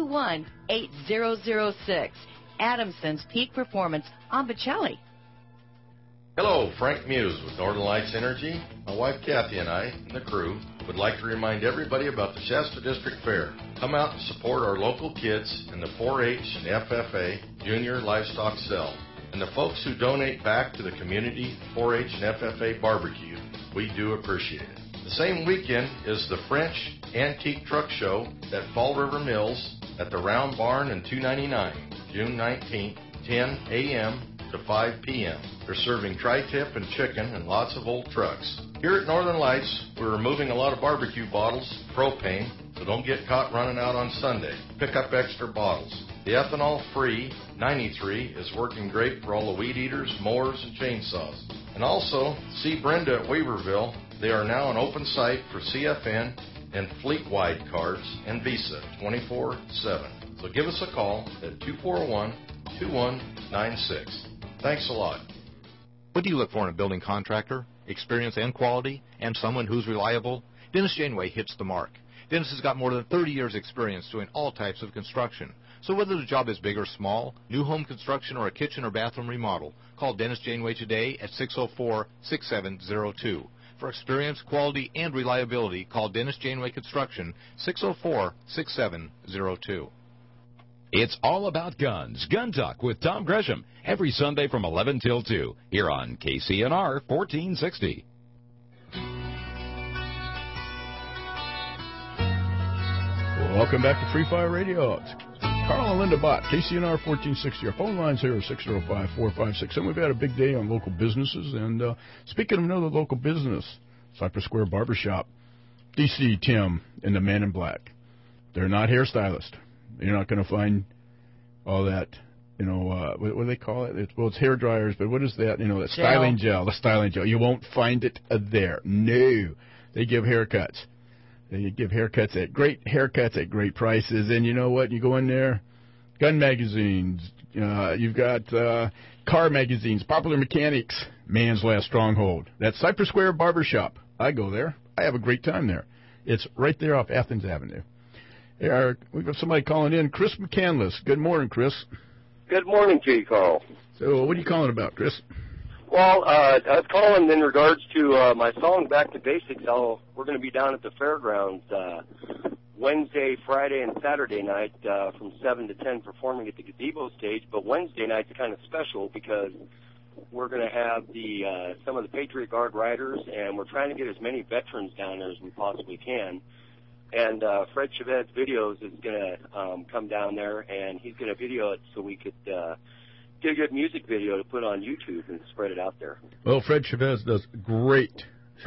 221-8006. Adamson's Peak Performance on Bocelli. Hello, Frank Muse with Northern Lights Energy. My wife Kathy and I and the crew would like to remind everybody about the Shasta District Fair. Come out and support our local kids in the 4-H and FFA Junior Livestock Sale. and the folks who donate back to the community 4-H and FFA barbecue. We do appreciate it. The same weekend is the French Antique Truck Show at Fall River Mills at the Round Barn in 299, June 19th, 10 a.m. to 5 p.m. They're serving tri-tip and chicken and lots of old trucks. Here at Northern Lights, we're removing a lot of barbecue bottles, propane, so don't get caught running out on Sunday. Pick up extra bottles. The ethanol-free 93 is working great for all the weed eaters, mowers, and chainsaws. And also, see Brenda at Weaverville. They are now an open site for CFN and fleet-wide cards and Visa 24/7. So give us a call at 241-2196. Thanks a lot. What do you look for in a building contractor? Experience and quality, and someone who's reliable? Dennis Janeway hits the mark. Dennis has got more than 30 years' experience doing all types of construction. So whether the job is big or small, new home construction or a kitchen or bathroom remodel, call Dennis Janeway today at 604-6702. For experience, quality, and reliability, call Dennis Janeway Construction, 604-6702. It's all about guns. Gun Talk with Tom Gresham, every Sunday from 11 till 2, here on KCNR 1460. Welcome back to Free Fire Radio. It's Carl and Linda Bott, KCNR 1460. Our phone lines here are 605-456. And we've had a big day on local businesses. And speaking of another local business, Cypress Square Barbershop, DC Tim and the Man in Black. They're not hairstylists. You're not going to find all that, what do they call it? It's hair dryers, but what is that? That styling gel, the styling gel. You won't find it there. No. They give haircuts. They give great haircuts at great prices. And you know what? You go in there, gun magazines, you've got car magazines, Popular Mechanics, Man's Last Stronghold. That's Cypress Square Barbershop. I go there. I have a great time there. It's right there off Athens Avenue. We've got somebody calling in, Chris McCandless. Good morning, Chris. Good morning to you, Carl. So what are you calling about, Chris? Well, I was calling in regards to my song, Back to Basics. We're going to be down at the fairgrounds Wednesday, Friday, and Saturday night from 7 to 10 performing at the gazebo stage. But Wednesday night's kind of special because we're going to have some of the Patriot Guard riders, and we're trying to get as many veterans down there as we possibly can. And Fred Chavez Videos is going to come down there, and he's going to video it so we could get a good music video to put on YouTube and spread it out there. Well, Fred Chavez does great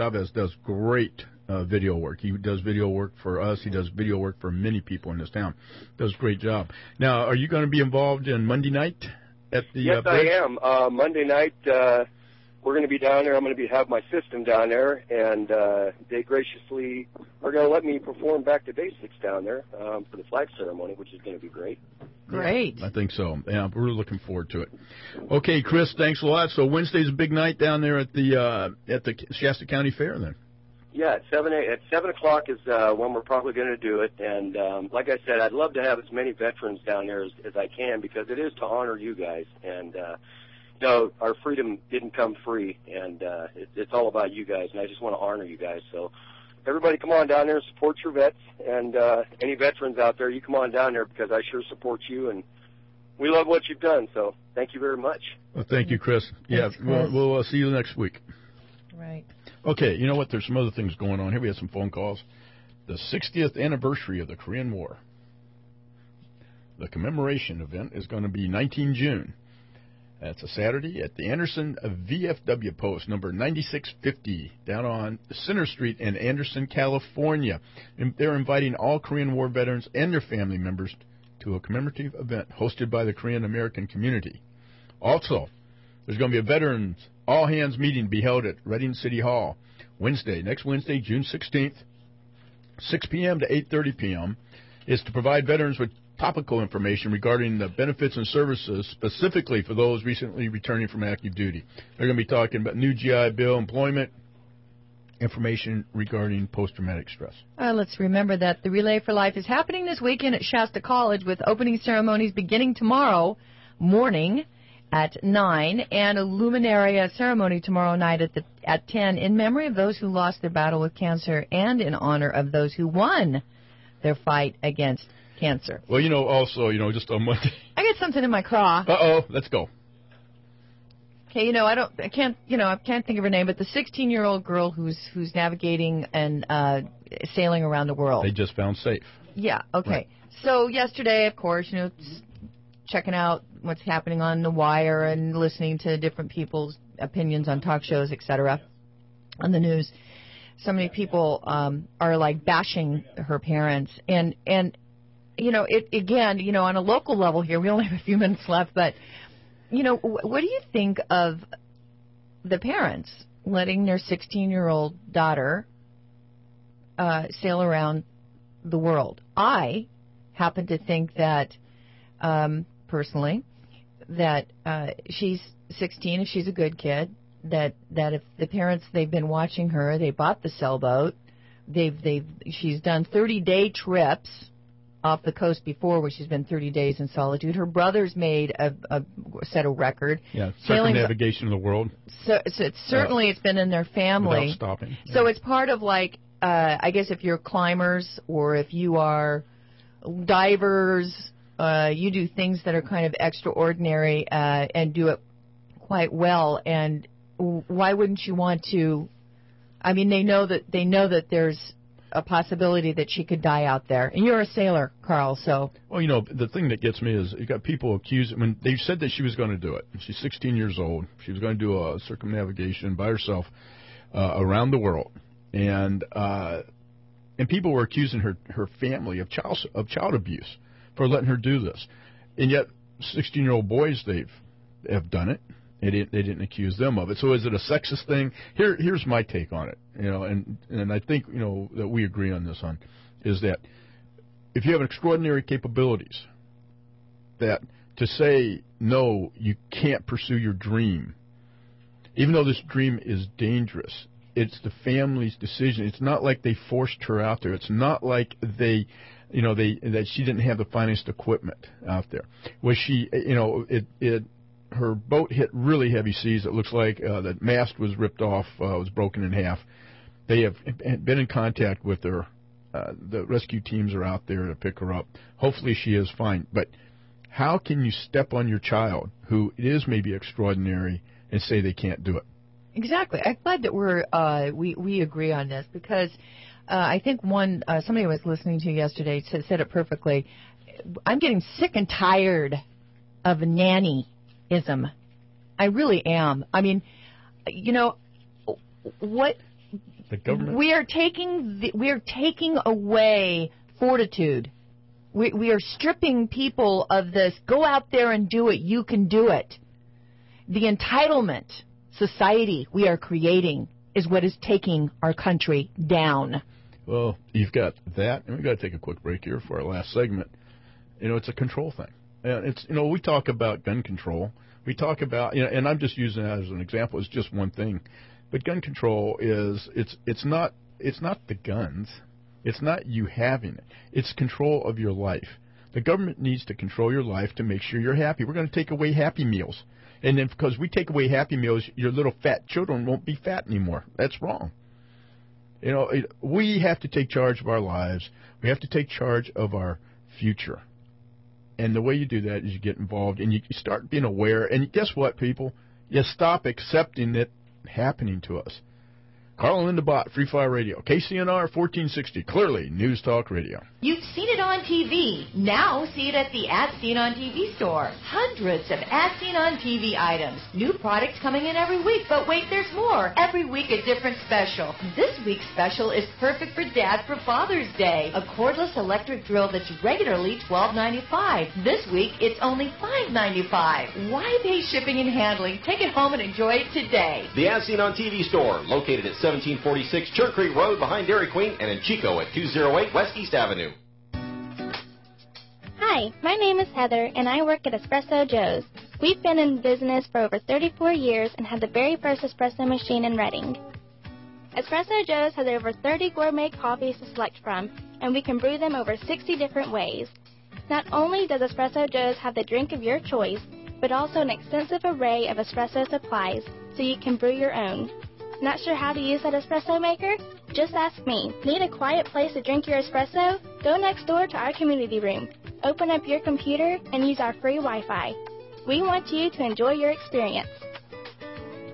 video work. He does video work for us. He does video work for many people in this town. Does a great job. Now, are you going to be involved in Monday night at the Yes, I am. Monday night, we're going to be down there. I'm going to have my system down there, and they graciously are going to let me perform Back to Basics down there for the flag ceremony, which is going to be great. Great. I think so. Yeah, we're really looking forward to it. Okay, Chris, thanks a lot. So Wednesday's a big night down there at the Shasta County Fair, then. Yeah, at 7 o'clock is when we're probably going to do it. And like I said, I'd love to have as many veterans down there as I can because it is to honor you guys. And our freedom didn't come free, and it's all about you guys, and I just want to honor you guys. So everybody come on down there and support your vets, and any veterans out there, you come on down there because I sure support you, and we love what you've done. So thank you very much. Well, thank you, Chris. Yeah, we'll see you next week. Right. Okay, you know what? There's some other things going on here. We had some phone calls. The 60th anniversary of the Korean War. The commemoration event is going to be 19 June. That's a Saturday at the Anderson VFW Post, number 9650, down on Center Street in Anderson, California. And they're inviting all Korean War veterans and their family members to a commemorative event hosted by the Korean American community. Also, there's going to be a veterans all-hands meeting to be held at Reading City Hall next Wednesday, June 16th, 6 p.m. to 8:30 p.m. is to provide veterans with topical information regarding the benefits and services specifically for those recently returning from active duty. They're going to be talking about new GI Bill, employment, information regarding post-traumatic stress. Let's remember that the Relay for Life is happening this weekend at Shasta College with opening ceremonies beginning tomorrow morning at 9 and a luminaria ceremony tomorrow night at 10 in memory of those who lost their battle with cancer and in honor of those who won their fight against cancer. Well, also, just on Monday. I get something in my craw. Uh-oh, let's go. Okay, I can't think of her name, but the 16-year-old girl who's navigating and sailing around the world. They just found safe. Yeah. Okay. Right. So yesterday, of course, checking out what's happening on The Wire and listening to different people's opinions on talk shows, etc., on the news. So many people are like bashing her parents, and it again, on a local level here. We only have a few minutes left, but what do you think of the parents letting their 16-year-old daughter sail around the world? I happen to think that, personally, that she's 16 if she's a good kid. That if the parents, they've been watching her, they bought the sailboat, she's done 30-day trips off the coast before, where she's been 30 days in solitude. Her brother's made a set a record. Yeah, circumnavigation of the world. So it's certainly it's been in their family. Without stopping. Yeah. So it's part of I guess if you're climbers or if you are divers, you do things that are kind of extraordinary and do it quite well. And why wouldn't you want to? I mean, they know that there's a possibility that she could die out there. And you're a sailor, Carl, so... Well, the thing that gets me is you got people accusing... When they said that she was going to do it, she's 16 years old, she was going to do a circumnavigation by herself around the world. And people were accusing her family of child abuse for letting her do this. And yet, 16-year-old boys, have done it. They didn't accuse them of it. So is it a sexist thing? Here's my take on it. And I think that we agree on this is that if you have extraordinary capabilities, that to say no, you can't pursue your dream, even though this dream is dangerous, it's the family's decision. It's not like they forced her out there. It's not like that she didn't have the finest equipment out there. Was she? Her boat hit really heavy seas. It looks like the mast was ripped off, was broken in half. They have been in contact with her. The rescue teams are out there to pick her up. Hopefully she is fine. But how can you step on your child, who is maybe extraordinary, and say they can't do it? Exactly. I'm glad that we agree on this, because I think somebody I was listening to yesterday said it perfectly. I'm getting sick and tired of nannyism. I really am. I mean, what the government, we are taking away fortitude. We are stripping people of this. Go out there and do it. You can do it. The entitlement society we are creating is what is taking our country down. Well, you've got that, and we've got to take a quick break here for our last segment. It's a control thing. And it's we talk about gun control. We talk about and I'm just using that as an example. It's just one thing, but gun control is it's not the guns. It's not you having it. It's control of your life. The government needs to control your life to make sure you're happy. We're going to take away Happy Meals, and then because we take away Happy Meals, your little fat children won't be fat anymore. That's wrong. We have to take charge of our lives. We have to take charge of our future. And the way you do that is you get involved and you start being aware. And guess what, people? You stop accepting it happening to us. Carl and Linda Bott, Free Fire Radio, KCNR 1460, clearly News Talk Radio. You've seen it on TV. Now see it at the As Seen on TV store. Hundreds of As Seen on TV items. New products coming in every week, but wait, there's more. Every week a different special. This week's special is perfect for Dad for Father's Day. A cordless electric drill that's regularly $12.95. This week it's only $5.95. Why pay shipping and handling? Take it home and enjoy it today. The As Seen on TV store, located at 1746 Church Creek Road behind Dairy Queen, and in Chico at 208 West East Avenue. Hi, my name is Heather, and I work at Espresso Joe's. We've been in business for over 34 years and had the very first espresso machine in Reading. Espresso Joe's has over 30 gourmet coffees to select from, and we can brew them over 60 different ways. Not only does Espresso Joe's have the drink of your choice, but also an extensive array of espresso supplies, so you can brew your own. Not sure how to use that espresso maker? Just ask me. Need a quiet place to drink your espresso? Go next door to our community room. Open up your computer and use our free Wi-Fi. We want you to enjoy your experience.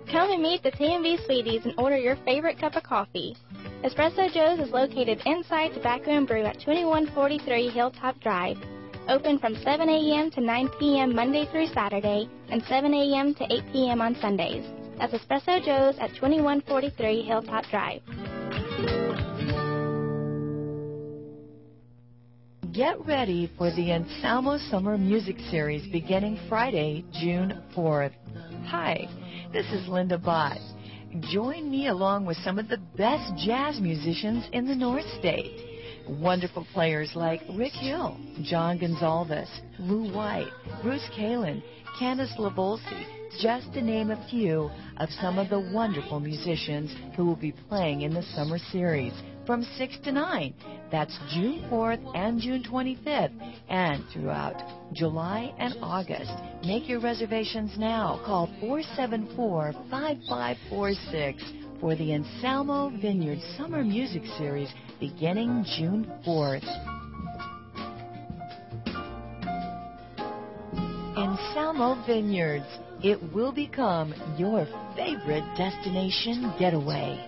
Come and meet the TMV Sweeties and order your favorite cup of coffee. Espresso Joe's is located inside Tobacco and Brew at 2143 Hilltop Drive. Open from 7 a.m. to 9 p.m. Monday through Saturday and 7 a.m. to 8 p.m. on Sundays. That's Espresso Joe's at 2143 Hilltop Drive. Get ready for the Anselmo Summer Music Series beginning Friday, June 4th. Hi, this is Linda Bott. Join me along with some of the best jazz musicians in the North State. Wonderful players like Rick Hill, John Gonzalez, Lou White, Bruce Kalin, Candice LaVolsi, just to name a few of some of the wonderful musicians who will be playing in the summer series from 6 to 9. That's June 4th and June 25th, and throughout July and August. Make your reservations now. Call 474-5546 for the Anselmo Vineyard Summer Music Series beginning June 4th. Anselmo Vineyards. It will become your favorite destination getaway.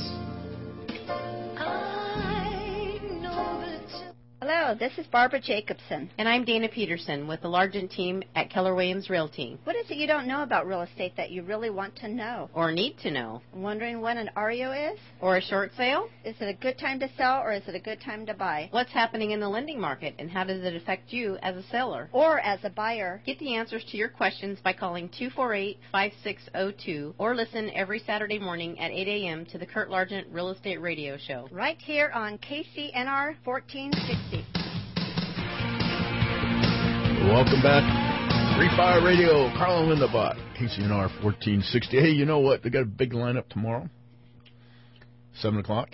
Hello, this is Barbara Jacobson. And I'm Dana Peterson with the Largent team at Keller Williams Realty. What is it you don't know about real estate that you really want to know? Or need to know? Wondering when an REO is? Or a short sale? Is it a good time to sell or is it a good time to buy? What's happening in the lending market and how does it affect you as a seller? Or as a buyer? Get the answers to your questions by calling 248-5602 or listen every Saturday morning at 8 a.m. to the Kurt Largent Real Estate Radio Show. Right here on KCNR 1460. Welcome back. Free Fire Radio, Carl and Linda Bott, KCNR 1460. Hey, you know what? They got a big lineup tomorrow. 7 o'clock.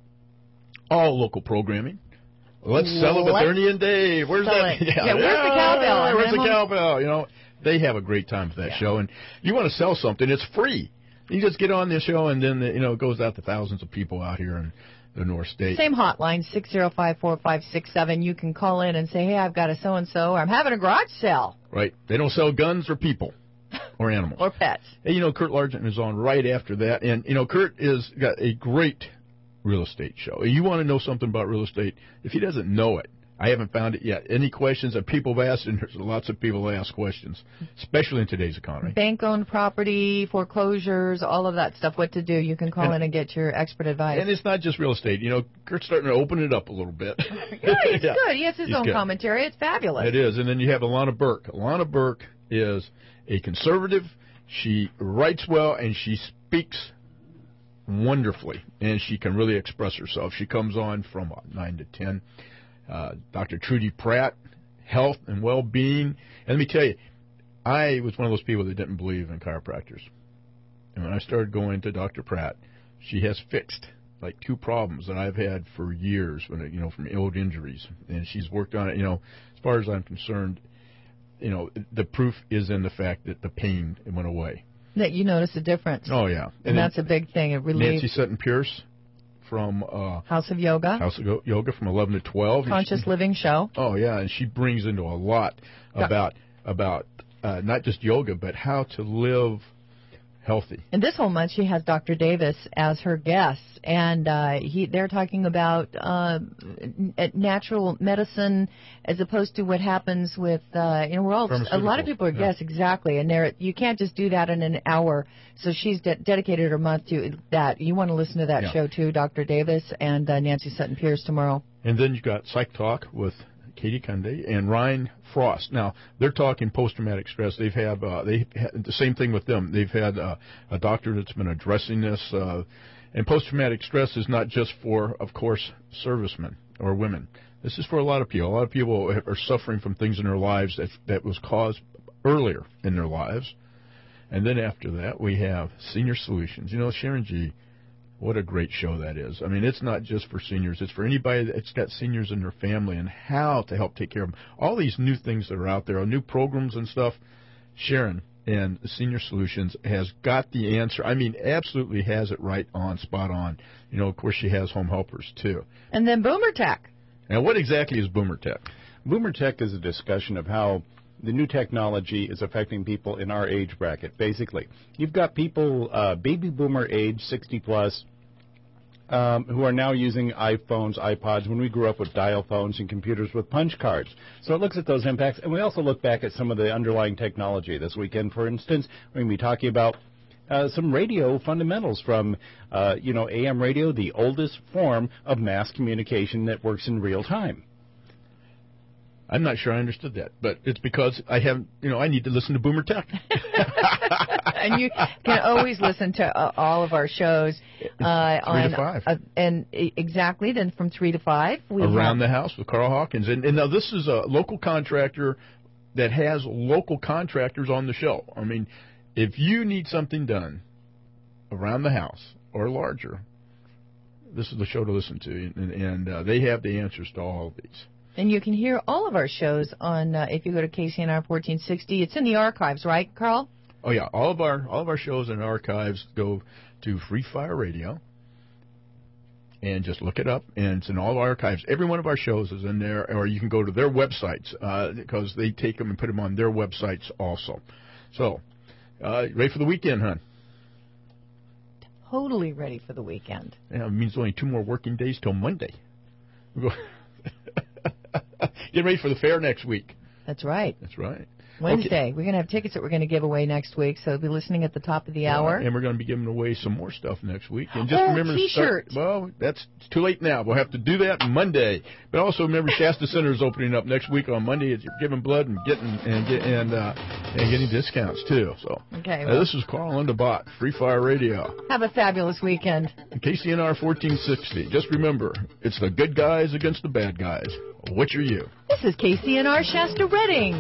All local programming. Let's sell it with Ernie and Dave. Where's that? Yeah, where's the cowbell? Where's the cowbell? You know, they have a great time for that show. And you want to sell something, it's free. You just get on this show, and then, it goes out to thousands of people out here in the North State. Same hotline, 605-4567. You can call in and say, hey, I've got a so-and-so, or I'm having a garage sale. Right. They don't sell guns or people or animals. Or pets. Hey, Kurt Largent is on right after that. And, Kurt is got a great real estate show. You want to know something about real estate, if he doesn't know it, I haven't found it yet. Any questions that people have asked, and there's lots of people that ask questions, especially in today's economy. Bank-owned property, foreclosures, all of that stuff, what to do. You can call in and get your expert advice. And it's not just real estate. Kurt's starting to open it up a little bit. Yeah, he's good. He has his own commentary. It's fabulous. It is. And then you have Alana Burke. Alana Burke is a conservative. She writes well, and she speaks wonderfully, and she can really express herself. She comes on from 9 to 10. Dr. Trudy Pratt, health and well-being. And let me tell you, I was one of those people that didn't believe in chiropractors. And when I started going to Dr. Pratt, she has fixed like 2 problems that I've had for years, from old injuries. And she's worked on it. As far as I'm concerned, the proof is in the fact that the pain went away. That you notice a difference. Oh, yeah. And that's a big thing. It relieves. Nancy Sutton Pierce from House of Yoga. House of Yoga from 11 to 12. Conscious Living Show. Oh, yeah, and she brings into a lot about not just yoga, but how to live healthy. And this whole month she has Dr. Davis as her guest, and they're talking about natural medicine as opposed to what happens with a lot of people are yes, exactly, and you can't just do that in an hour. So she's dedicated her month to that. You want to listen to that show too, Dr. Davis and Nancy Sutton Pierce tomorrow. And then you got Psych Talk with Katie Kunde and Ryan Frost. Now, they're talking post-traumatic stress. They've had the same thing with them. They've had a doctor that's been addressing this. And post-traumatic stress is not just for, of course, servicemen or women. This is for a lot of people. A lot of people are suffering from things in their lives that was caused earlier in their lives. And then after that, we have Senior Solutions. Sharon G., what a great show that is. I mean, it's not just for seniors. It's for anybody that's got seniors in their family and how to help take care of them. All these new things that are out there, new programs and stuff, Sharon and Senior Solutions has got the answer. I mean, absolutely has it right on, spot on. Of course, she has home helpers, too. And then Boomer Tech. Now, what exactly is Boomer Tech? Boomer Tech is a discussion of how the new technology is affecting people in our age bracket, basically. You've got people, baby boomer age, 60 plus, who are now using iPhones, iPods, when we grew up with dial phones and computers with punch cards. So it looks at those impacts, and we also look back at some of the underlying technology. This weekend, for instance, we're going to be talking about some radio fundamentals from, AM radio, the oldest form of mass communication that works in real time. I'm not sure I understood that, but it's because I haven't, I need to listen to Boomer Tech. And you can always listen to all of our shows 3 to 5. Exactly, then from 3 to 5. Around the House with Carl Hawkins. And now this is a local contractor that has local contractors on the show. I mean, if you need something done around the house or larger, this is the show to listen to. And they have the answers to all of these. And you can hear all of our shows on, if you go to KCNR 1460. It's in the archives, right, Carl? Oh, yeah. All of our shows and archives go to Free Fire Radio. And just look it up, and it's in all of our archives. Every one of our shows is in there, or you can go to their websites, because they take them and put them on their websites also. So, ready for the weekend, hon? Totally ready for the weekend. Yeah, it means only 2 more working days till Monday. Get ready for the fair next week. That's right. That's right. Wednesday. Okay. We're going to have tickets that we're going to give away next week, so be listening at the top of the hour. And we're going to be giving away some more stuff next week. And just remember T-shirt. It's too late now. We'll have to do that Monday. But also remember, Shasta Center is opening up next week on Monday. You're giving blood and getting discounts too. So okay. This is Carl Underbot, Free Fire Radio. Have a fabulous weekend. KCNR 1460. Just remember, it's the good guys against the bad guys. Which are you? This is KCNR Shasta Redding.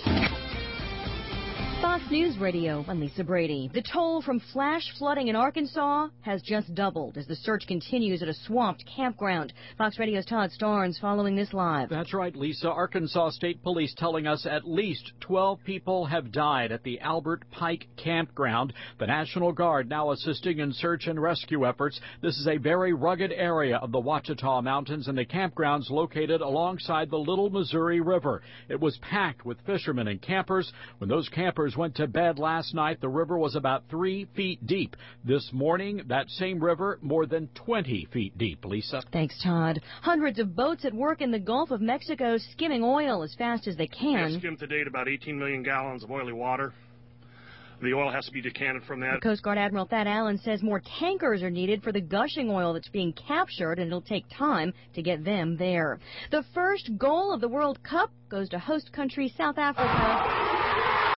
Fox News Radio, I'm Lisa Brady. The toll from flash flooding in Arkansas has just doubled as the search continues at a swamped campground. Fox Radio's Todd Starnes following this live. That's right, Lisa. Arkansas State Police telling us at least 12 people have died at the Albert Pike Campground. The National Guard now assisting in search and rescue efforts. This is a very rugged area of the Ouachita Mountains, and the campground's located alongside the Little Missouri River. It was packed with fishermen and campers. When those campers went to bed last night, the river was about 3 feet deep. This morning, that same river more than 20 feet deep. Lisa? Thanks, Todd. Hundreds of boats at work in the Gulf of Mexico skimming oil as fast as they can. We skimmed to date about 18 million gallons of oily water. The oil has to be decanted from that. Coast Guard Admiral Thad Allen says more tankers are needed for the gushing oil that's being captured, and it'll take time to get them there. The first goal of the World Cup goes to host country South Africa.